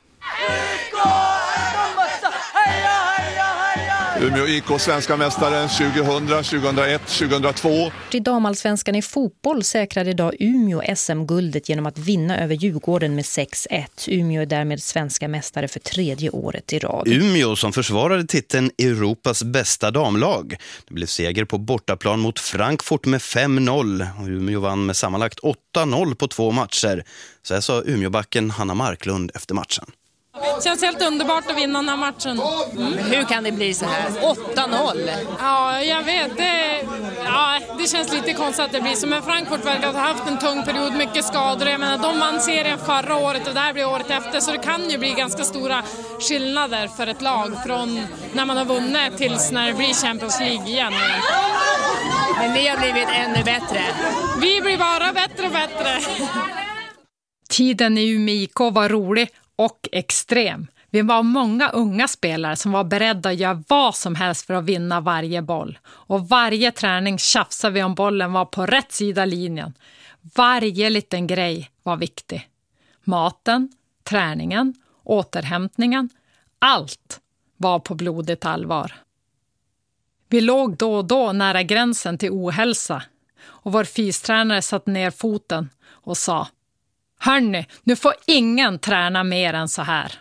Umeå I K svenska mästare tjugohundra, tjugohundraett, tjugohundratvå. I damallsvenskan i fotboll säkrade idag Umeå S M-guldet genom att vinna över Djurgården med sex ett. Umeå är därmed svenska mästare för tredje året i rad. Umeå som försvarade titeln Europas bästa damlag. Det blev seger på bortaplan mot Frankfurt med fem noll. Och Umeå vann med sammanlagt åtta noll på två matcher. Så här sa Umeåbacken Hanna Marklund efter matchen. Det känns helt underbart att vinna den här matchen. Mm. Hur kan det bli så här? åtta noll? Ja, jag vet. Det, ja, det känns lite konstigt att det blir så. Men Frankfurt verkar ha haft en tung period, mycket skador. Jag menar, de vann serien förra året och där blir året efter. Så det kan ju bli ganska stora skillnader för ett lag från när man har vunnit tills när det blir Champions League igen. Men ni har blivit ännu bättre. Vi blir bara bättre och bättre. Tiden i Umeå I K var rolig och extrem. Vi var många unga spelare som var beredda att göra vad som helst för att vinna varje boll. Och varje träning tjafsade vi om bollen var på rätt sida linjen. Varje liten grej var viktig. Maten, träningen, återhämtningen, allt var på blodigt allvar. Vi låg då och då nära gränsen till ohälsa. Och vår fystränare satt ner foten och sa: Hörni, nu får ingen träna mer än så här.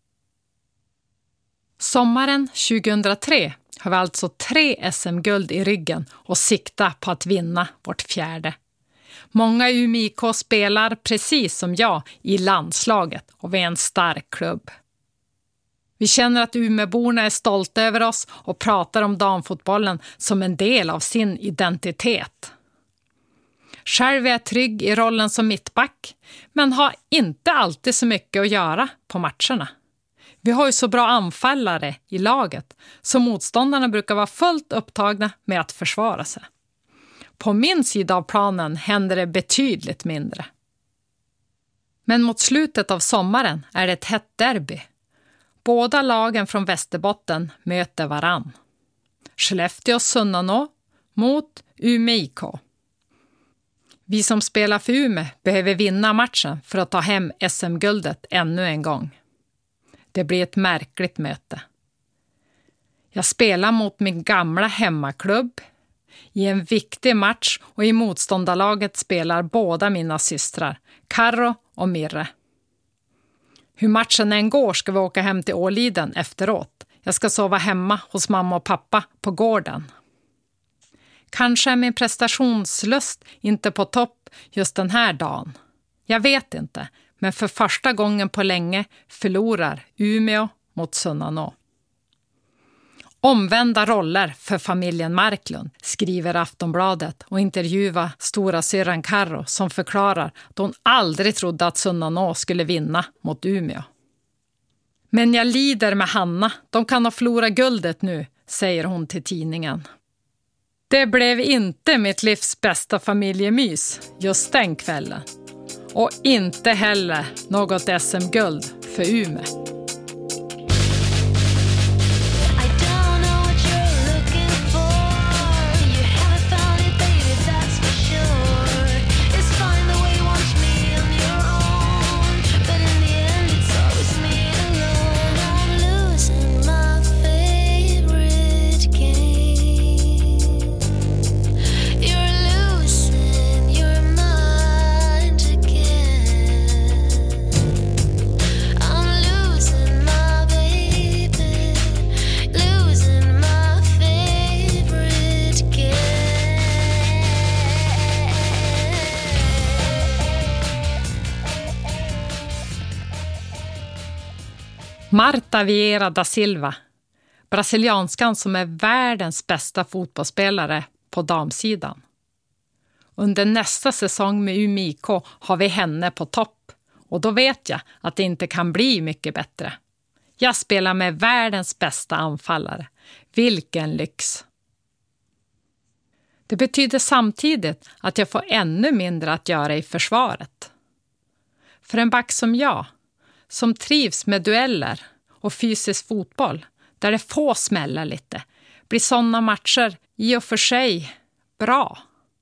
Sommaren tjugohundratre har vi alltså tre S M-guld i ryggen och sikta på att vinna vårt fjärde. Många Umeå I K spelar precis som jag i landslaget och vi är en stark klubb. Vi känner att Umeåborna är stolta över oss och pratar om damfotbollen som en del av sin identitet. Själv är jag trygg i rollen som mittback, men har inte alltid så mycket att göra på matcherna. Vi har ju så bra anfallare i laget, så motståndarna brukar vara fullt upptagna med att försvara sig. På min sida av planen händer det betydligt mindre. Men mot slutet av sommaren är det ett hett derby. Båda lagen från Västerbotten möter varann. Skellefteå Sunnanå mot Umeå I K. Vi som spelar för Umeå behöver vinna matchen för att ta hem S M-guldet ännu en gång. Det blir ett märkligt möte. Jag spelar mot min gamla hemmaklubb i en viktig match och i motståndarlaget spelar båda mina systrar, Karo och Mirre. Hur matchen än går ska vi åka hem till Åliden efteråt. Jag ska sova hemma hos mamma och pappa på gården. Kanske är min prestationslust inte på topp just den här dagen. Jag vet inte, men för första gången på länge förlorar Umeå mot Sunnanå. Omvända roller för familjen Marklund, skriver Aftonbladet och intervjuar stora syrran Karro som förklarar att hon aldrig trodde att Sunnanå skulle vinna mot Umeå. Men jag lider med Hanna, de kan ha förlorat guldet nu, säger hon till tidningen. Det blev inte mitt livs bästa familjemys just den kvällen. Och inte heller något S M-guld för Umeå. Marta Vieira da Silva, brasilianskan som är världens bästa fotbollsspelare på damsidan. Under nästa säsong med Umeå I K har vi henne på topp och då vet jag att det inte kan bli mycket bättre. Jag spelar med världens bästa anfallare. Vilken lyx! Det betyder samtidigt att jag får ännu mindre att göra i försvaret. För en back som jag, som trivs med dueller och fysisk fotboll, där det får smälla lite, blir sådana matcher i och för sig bra.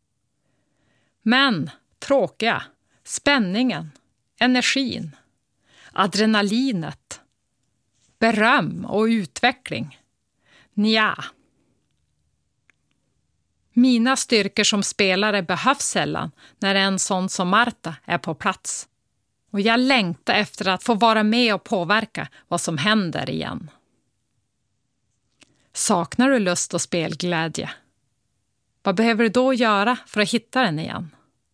Men tråkiga, spänningen, energin, adrenalinet, beröm och utveckling. Nja. Mina styrkor som spelare behövs sällan när en sån som Marta är på plats. Och jag längtar efter att få vara med och påverka vad som händer igen. Saknar du lust och spelglädje? Vad behöver du då göra för att hitta den igen?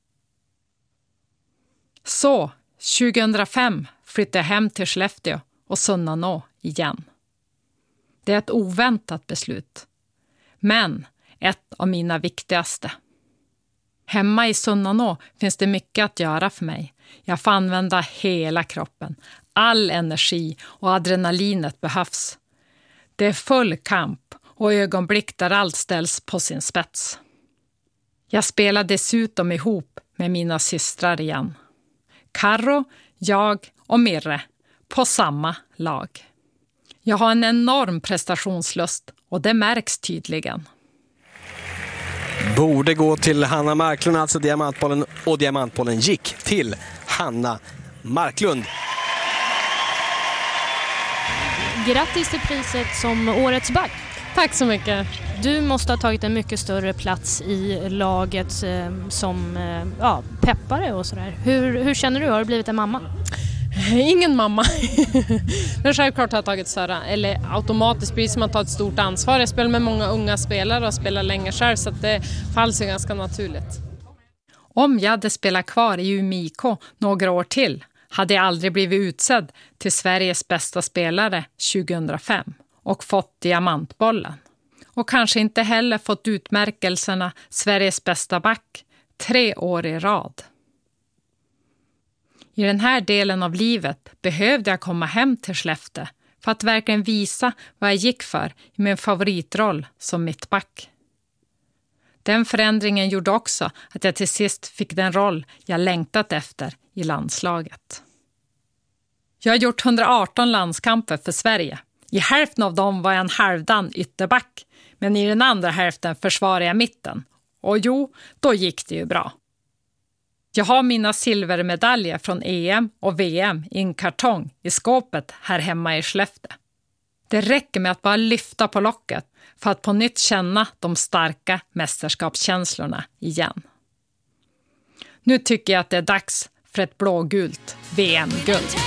Så, tjugohundrafem flyttade jag hem till Skellefteå och Sunnanå igen. Det är ett oväntat beslut. Men ett av mina viktigaste. Hemma i Sunnanå finns det mycket att göra för mig. Jag får använda hela kroppen. All energi och adrenalinet behövs. Det är full kamp och ögonblick där allt ställs på sin spets. Jag spelar dessutom ihop med mina systrar igen. Karro, jag och Mirre på samma lag. Jag har en enorm prestationslust och det märks tydligen. Borde gå till Hanna Marklund, alltså diamantbollen, och diamantbollen gick till Hanna Marklund. Grattis till priset som årets back. Tack så mycket. Du måste ha tagit en mycket större plats i laget eh, som eh, ja, peppare och sådär. Hur, hur känner du? Har du blivit en mamma? Ingen mamma. Men självklart har jag tagit större, eller automatiskt blir som att ta ett stort ansvar. Jag spelar med många unga spelare och spelar länge själv så att det faller sig ganska naturligt. Om jag hade spelat kvar i Umeå I K några år till hade jag aldrig blivit utsedd till Sveriges bästa spelare tjugohundrafem och fått diamantbollen. Och kanske inte heller fått utmärkelserna Sveriges bästa back tre år i rad. I den här delen av livet behövde jag komma hem till Skellefteå för att verkligen visa vad jag gick för i min favoritroll som mittback. Den förändringen gjorde också att jag till sist fick den roll jag längtat efter i landslaget. Jag har gjort hundraarton landskamper för Sverige. I hälften av dem var jag en halvdan ytterback, men i den andra hälften försvarade jag mitten. Och jo, då gick det ju bra. Jag har mina silvermedaljer från E M och V M i en kartong i skåpet här hemma i Skellefteå. Det räcker med att bara lyfta på locket för att på nytt känna de starka mästerskapskänslorna igen. Nu tycker jag att det är dags för ett blågult V M-guld.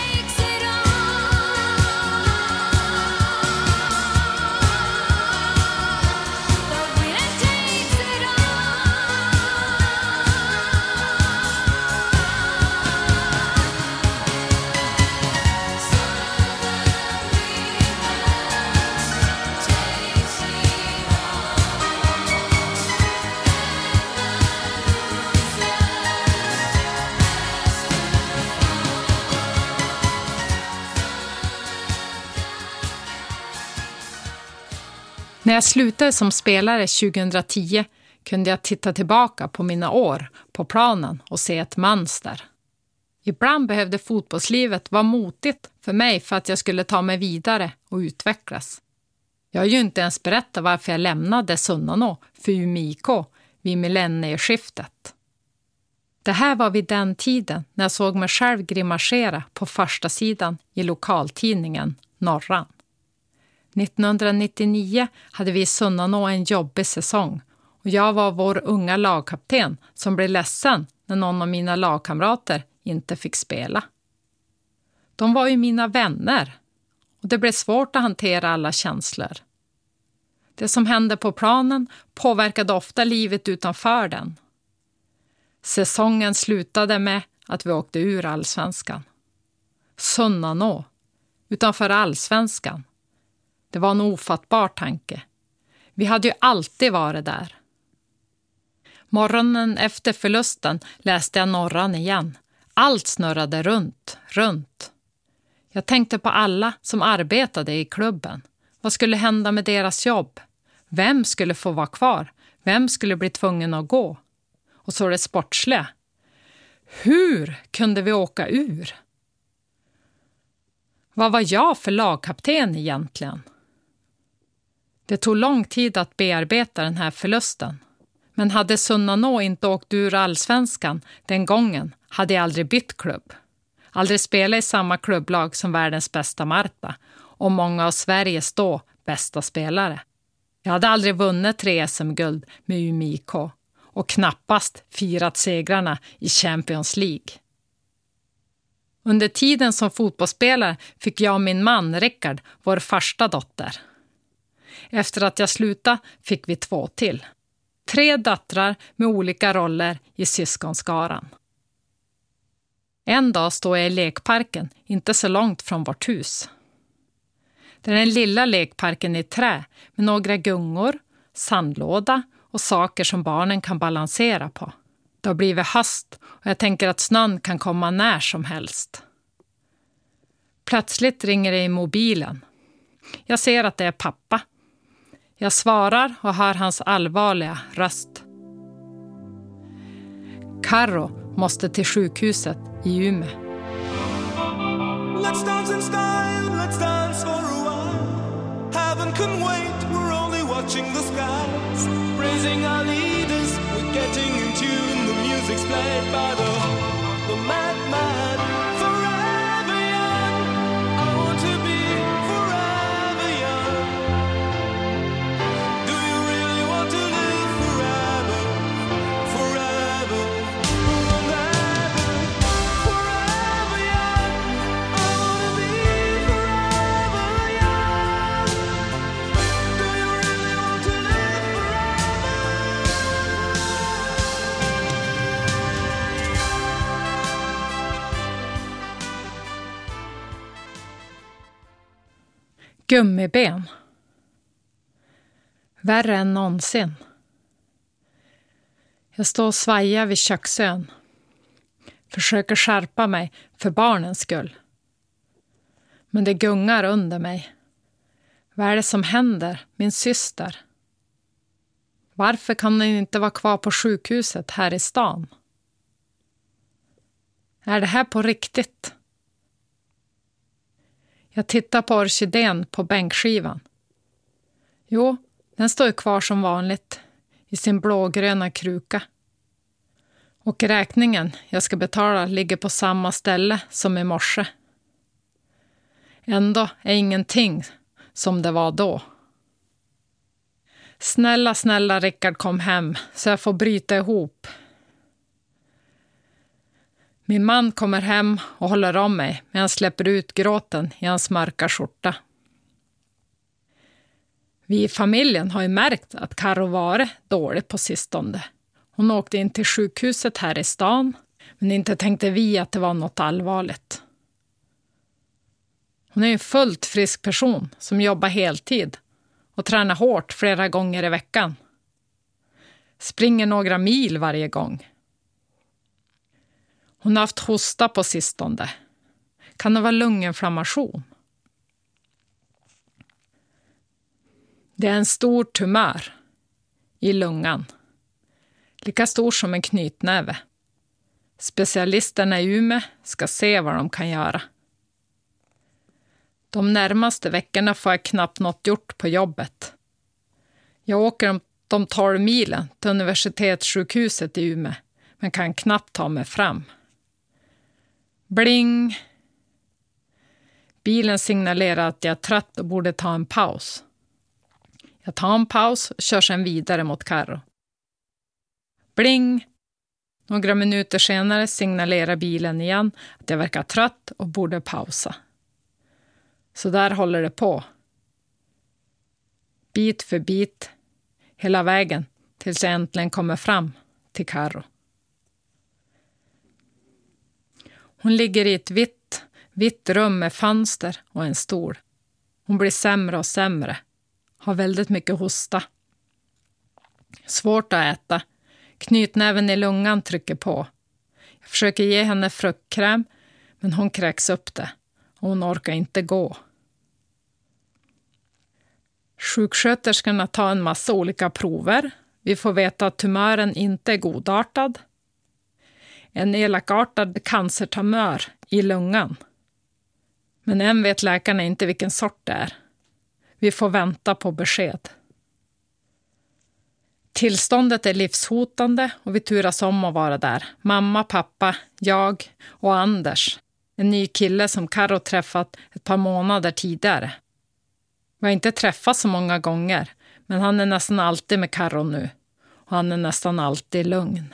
När jag slutade som spelare tjugohundratio kunde jag titta tillbaka på mina år på planen och se ett mönster. Ibland behövde fotbollslivet vara motigt för mig för att jag skulle ta mig vidare och utvecklas. Jag har ju inte ens berättat varför jag lämnade Sunnanå för Umeå I K vid millennieskiftet. Det här var vid den tiden när jag såg mig själv grimasera på första sidan i lokaltidningen Norran. nittonhundranittionio hade vi i Sunnanå en jobbig säsong och jag var vår unga lagkapten som blev ledsen när någon av mina lagkamrater inte fick spela. De var ju mina vänner och det blev svårt att hantera alla känslor. Det som hände på planen påverkade ofta livet utanför den. Säsongen slutade med att vi åkte ur allsvenskan. Sunnanå, utanför allsvenskan. Det var en ofattbar tanke. Vi hade ju alltid varit där. Morgonen efter förlusten läste jag Norran igen. Allt snurrade runt, runt. Jag tänkte på alla som arbetade i klubben. Vad skulle hända med deras jobb? Vem skulle få vara kvar? Vem skulle bli tvungen att gå? Och så det sportsliga. Hur kunde vi åka ur? Vad var jag för lagkapten egentligen? Det tog lång tid att bearbeta den här förlusten. Men hade Sunnanå inte åkt ur allsvenskan den gången hade jag aldrig bytt klubb. Aldrig spelat i samma klubblag som världens bästa Marta och många av Sveriges då bästa spelare. Jag hade aldrig vunnit tre S M-guld med Umeå I K och knappast firat segrarna i Champions League. Under tiden som fotbollsspelare fick jag och min man Rickard vår första dotter. Efter att jag slutade fick vi två till. Tre döttrar med olika roller i syskonskaran. En dag står jag i lekparken, inte så långt från vårt hus. Det är den lilla lekparken i trä med några gungor, sandlåda och saker som barnen kan balansera på. Det har blivit höst och jag tänker att snön kan komma när som helst. Plötsligt ringer det i mobilen. Jag ser att det är pappa. Jag svarar och hör hans allvarliga röst. Karro måste till sjukhuset i Umeå. Let's dance in style, let's dance for a while. Heaven can wait, we're only watching the skies. Praising our leaders, we're getting in tune. The music's played by the, the madman. Forever young, I want to be forever young. Do you really want to live forever, forever, forever, forever young? I want to be forever young. Do you really want to live forever? Gummiben. Värre än någonsin. Jag står och svajar vid köksön. Försöker skärpa mig för barnens skull. Men det gungar under mig. Vad är det som händer, min syster? Varför kan hon inte vara kvar på sjukhuset här i stan? Är det här på riktigt? Jag tittar på orkidén på bänkskivan. Jo, den står kvar som vanligt i sin blågröna kruka. Och räkningen jag ska betala ligger på samma ställe som i morse. Ändå är ingenting som det var då. Snälla, snälla Rickard, kom hem så jag får bryta ihop. Min man kommer hem och håller om mig men han släpper ut gråten i hans mörka skjorta. Vi i familjen har ju märkt att Karo var dålig på sistone. Hon åkte in till sjukhuset här i stan men inte tänkte vi att det var något allvarligt. Hon är en fullt frisk person som jobbar heltid och tränar hårt flera gånger i veckan. Springer några mil varje gång. Hon har haft hosta på sistone. Kan det vara lunginflammation? Det är en stor tumör i lungan. Lika stor som en knytnäve. Specialisterna i Umeå ska se vad de kan göra. De närmaste veckorna får jag knappt något gjort på jobbet. Jag åker de tolv milen till universitetssjukhuset i Umeå, men kan knappt ta mig fram. Bling! Bilen signalerar att jag är trött och borde ta en paus. Jag tar en paus och kör sedan vidare mot Karro. Bling! Några minuter senare signalerar bilen igen att jag verkar trött och borde pausa. Så där håller det på. Bit för bit, hela vägen tills jag äntligen kommer fram till Karro. Hon ligger i ett vitt, vitt rum med fönster och en stol. Hon blir sämre och sämre. Har väldigt mycket hosta. Svårt att äta. Knytnäven i lungan trycker på. Jag försöker ge henne fruktkräm, men hon kräks upp det. Och hon orkar inte gå. Sjuksköterskorna tar en massa olika prover. Vi får veta att tumören inte är godartad. En elakartad cancertumör i lungan. Men än vet läkarna inte vilken sort det är. Vi får vänta på besked. Tillståndet är livshotande och vi turas om att vara där. Mamma, pappa, jag och Anders. En ny kille som Karro träffat ett par månader tidigare. Vi har inte träffat så många gånger, men han är nästan alltid med Karro nu. Och han är nästan alltid lugn.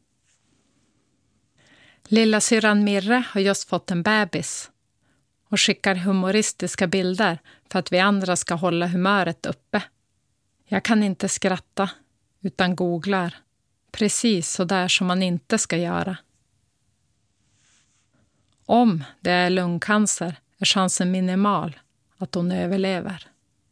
Lilla syran Mirre har just fått en bebis och skickar humoristiska bilder för att vi andra ska hålla humöret uppe. Jag kan inte skratta utan googlar, precis så där som man inte ska göra. Om det är lungcancer är chansen minimal att hon överlever.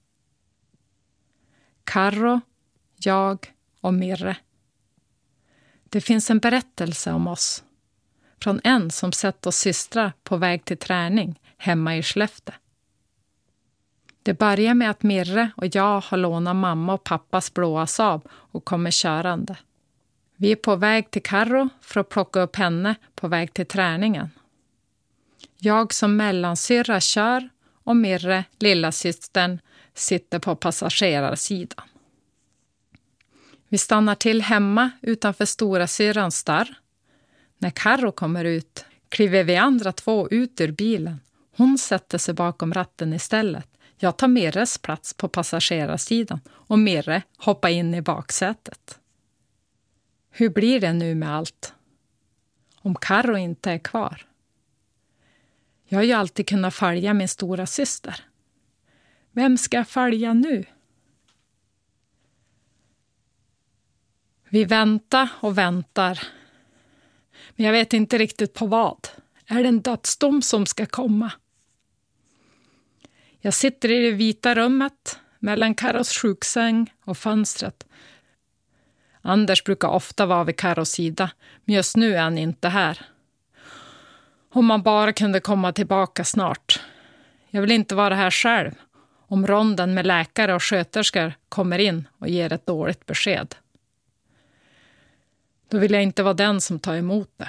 Karro, jag och Mirre. Det finns en berättelse om oss. Från en som sett oss systrar på väg till träning hemma i Skellefteå. Det börjar med att Mirre och jag har lånat mamma och pappas blåa Saab och kommer körande. Vi är på väg till Karro för att plocka upp henne på väg till träningen. Jag som mellansyrra kör och Mirre, lilla systern, sitter på passagerarsidan. Vi stannar till hemma utanför stora syrrans dörr. När Karro kommer ut kliver vi andra två ut ur bilen. Hon sätter sig bakom ratten istället. Jag tar Mirres plats på passagerarsidan och Mirre hoppar in i baksätet. Hur blir det nu med allt? Om Karro inte är kvar? Jag har ju alltid kunnat följa min stora syster. Vem ska jag följa nu? Vi väntar och väntar. Men jag vet inte riktigt på vad. Är det en dödsdom som ska komma? Jag sitter i det vita rummet mellan Karros sjuksäng och fönstret. Anders brukar ofta vara vid Karros sida, men just nu är han inte här. Om man bara kunde komma tillbaka snart. Jag vill inte vara här själv om ronden med läkare och sköterskor kommer in och ger ett dåligt besked. Då vill jag inte vara den som tar emot det.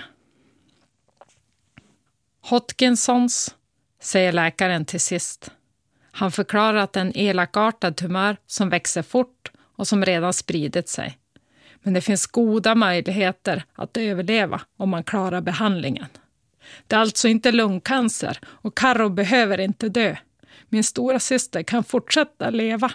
Hodgkinsons, säger läkaren till sist. Han förklarar att det är en elakartad tumör som växer fort och som redan spridit sig. Men det finns goda möjligheter att överleva om man klarar behandlingen. Det är alltså inte lungcancer och Karro behöver inte dö. Min stora syster kan fortsätta leva.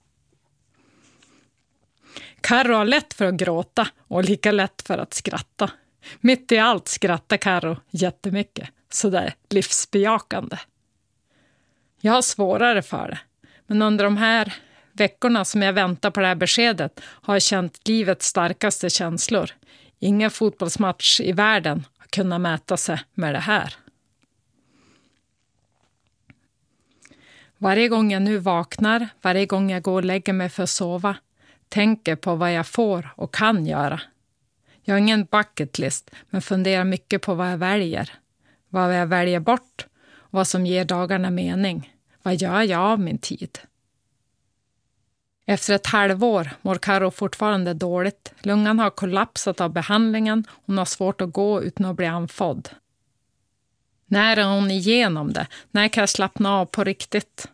Karro har lätt för att gråta och lika lätt för att skratta. Mitt i allt skrattar Karro jättemycket, sådär livsbejakande. Jag har svårare för det, men under de här veckorna som jag väntar på det här beskedet har jag känt livets starkaste känslor. Ingen fotbollsmatch i världen har kunnat mäta sig med det här. Varje gång jag nu vaknar, varje gång jag går och lägger mig för att sova, tänker på vad jag får och kan göra. Jag har ingen bucket list, men funderar mycket på vad jag väljer. Vad jag väljer bort och vad som ger dagarna mening. Vad gör jag av min tid? Efter ett halvår mår Karo fortfarande dåligt. Lungan har kollapsat av behandlingen. Hon har svårt att gå utan att bli andfådd. När är hon igenom det? När kan jag slappna av på riktigt?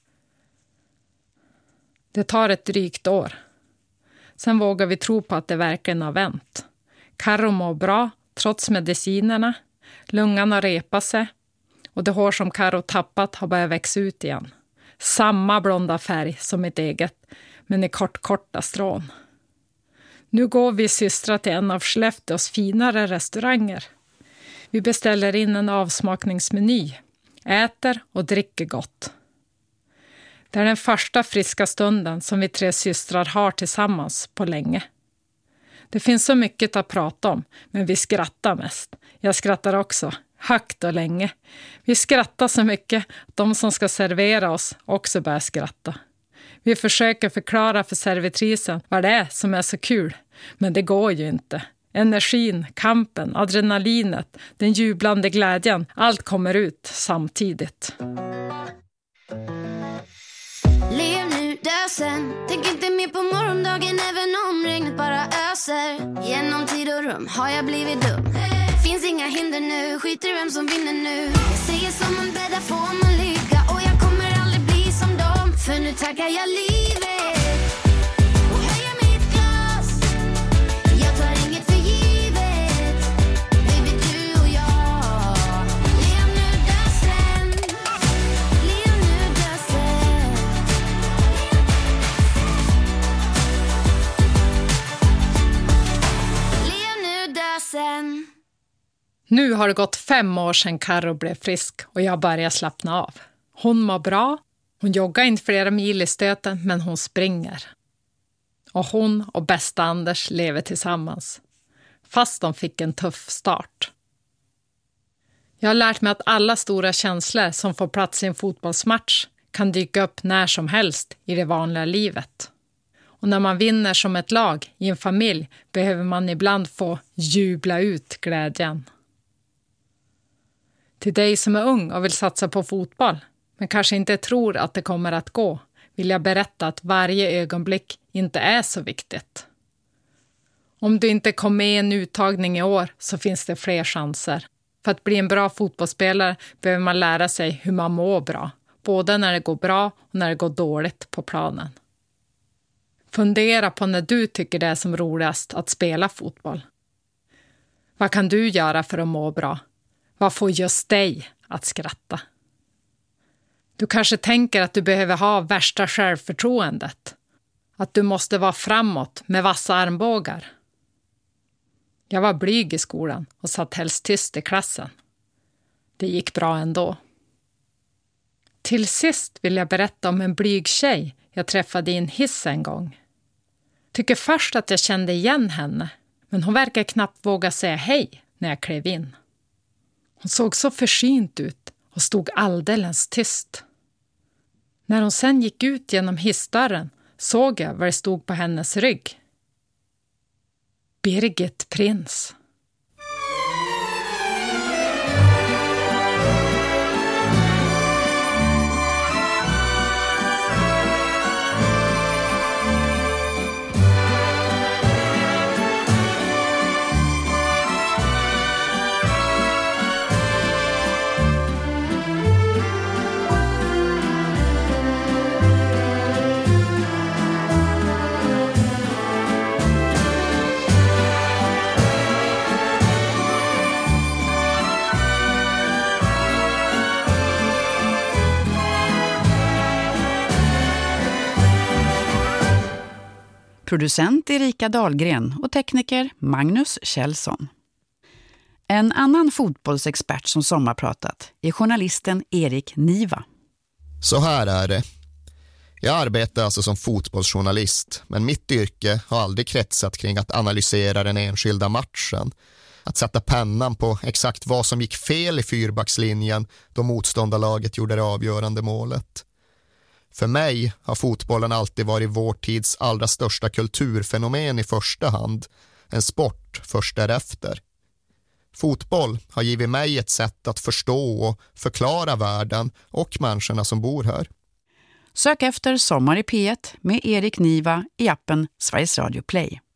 Det tar ett drygt år. Sen vågar vi tro på att det verkligen har vänt. Karo mår bra, trots medicinerna. Lungan har repat sig. Och det hår som Karo tappat har börjat växa ut igen. Samma blonda färg som mitt eget, men i kort-korta strån. Nu går vi systrar till en av Skellefteås finare restauranger. Vi beställer in en avsmakningsmeny, äter och dricker gott. Det är den första friska stunden som vi tre systrar har tillsammans på länge. Det finns så mycket att prata om, men vi skrattar mest. Jag skrattar också, högt och länge. Vi skrattar så mycket att de som ska servera oss också börjar skratta. Vi försöker förklara för servitrisen vad det är som är så kul, men det går ju inte. Energin, kampen, adrenalinet, den jublande glädjen, allt kommer ut samtidigt. Lev nu, dö sen. Tänk inte mer på morgondagen även om regnet bara öser. Genom tid och rum har jag blivit dum. Finns inga hinder nu, skiter i vem som vinner nu. Jag säger som man bäddar får man lycka. Och jag kommer aldrig bli som dem. För nu tackar jag livet och höjer mitt glas. Jag tar inget för givet. Baby, du och jag. Lev nu, dö sen. Lev nu, dö sen. Lev nu, dö sen. Nu har det gått fem år sedan Karo blev frisk och jag börjar slappna av. Hon mår bra, hon joggar inte flera mil i stöten men hon springer. Och hon och bästa Anders lever tillsammans, fast de fick en tuff start. Jag har lärt mig att alla stora känslor som får plats i en fotbollsmatch kan dyka upp när som helst i det vanliga livet. Och när man vinner som ett lag i en familj behöver man ibland få jubla ut glädjen. Till dig som är ung och vill satsa på fotboll, men kanske inte tror att det kommer att gå, vill jag berätta att varje ögonblick inte är så viktigt. Om du inte kom med i en uttagning i år så finns det fler chanser. För att bli en bra fotbollsspelare behöver man lära sig hur man mår bra, både när det går bra och när det går dåligt på planen. Fundera på när du tycker det är som roligast att spela fotboll. Vad kan du göra för att må bra? Vad får just dig att skratta? Du kanske tänker att du behöver ha värsta självförtroendet. Att du måste vara framåt med vassa armbågar. Jag var blyg i skolan och satt helst tyst i klassen. Det gick bra ändå. Till sist vill jag berätta om en blyg tjej jag träffade i en hiss en gång. Tycker först att jag kände igen henne, men hon verkar knappt våga säga hej när jag klev in. Hon såg så försynt ut och stod alldeles tyst. När hon sen gick ut genom hissdörren såg jag vad det stod på hennes rygg. Birgit Prins. Producent Erika Dahlgren och tekniker Magnus Kjellson. En annan fotbollsexpert som sommarpratat är journalisten Erik Niva. Så här är det. Jag arbetar alltså som fotbollsjournalist, men mitt yrke har aldrig kretsat kring att analysera den enskilda matchen. Att sätta pennan på exakt vad som gick fel i fyrbackslinjen då motståndarlaget gjorde det avgörande målet. För mig har fotbollen alltid varit vår tids allra största kulturfenomen i första hand, en sport först därefter. Fotboll har givit mig ett sätt att förstå och förklara världen och människorna som bor här. Sök efter Sommar i P ett med Erik Niva i appen Sveriges Radio Play.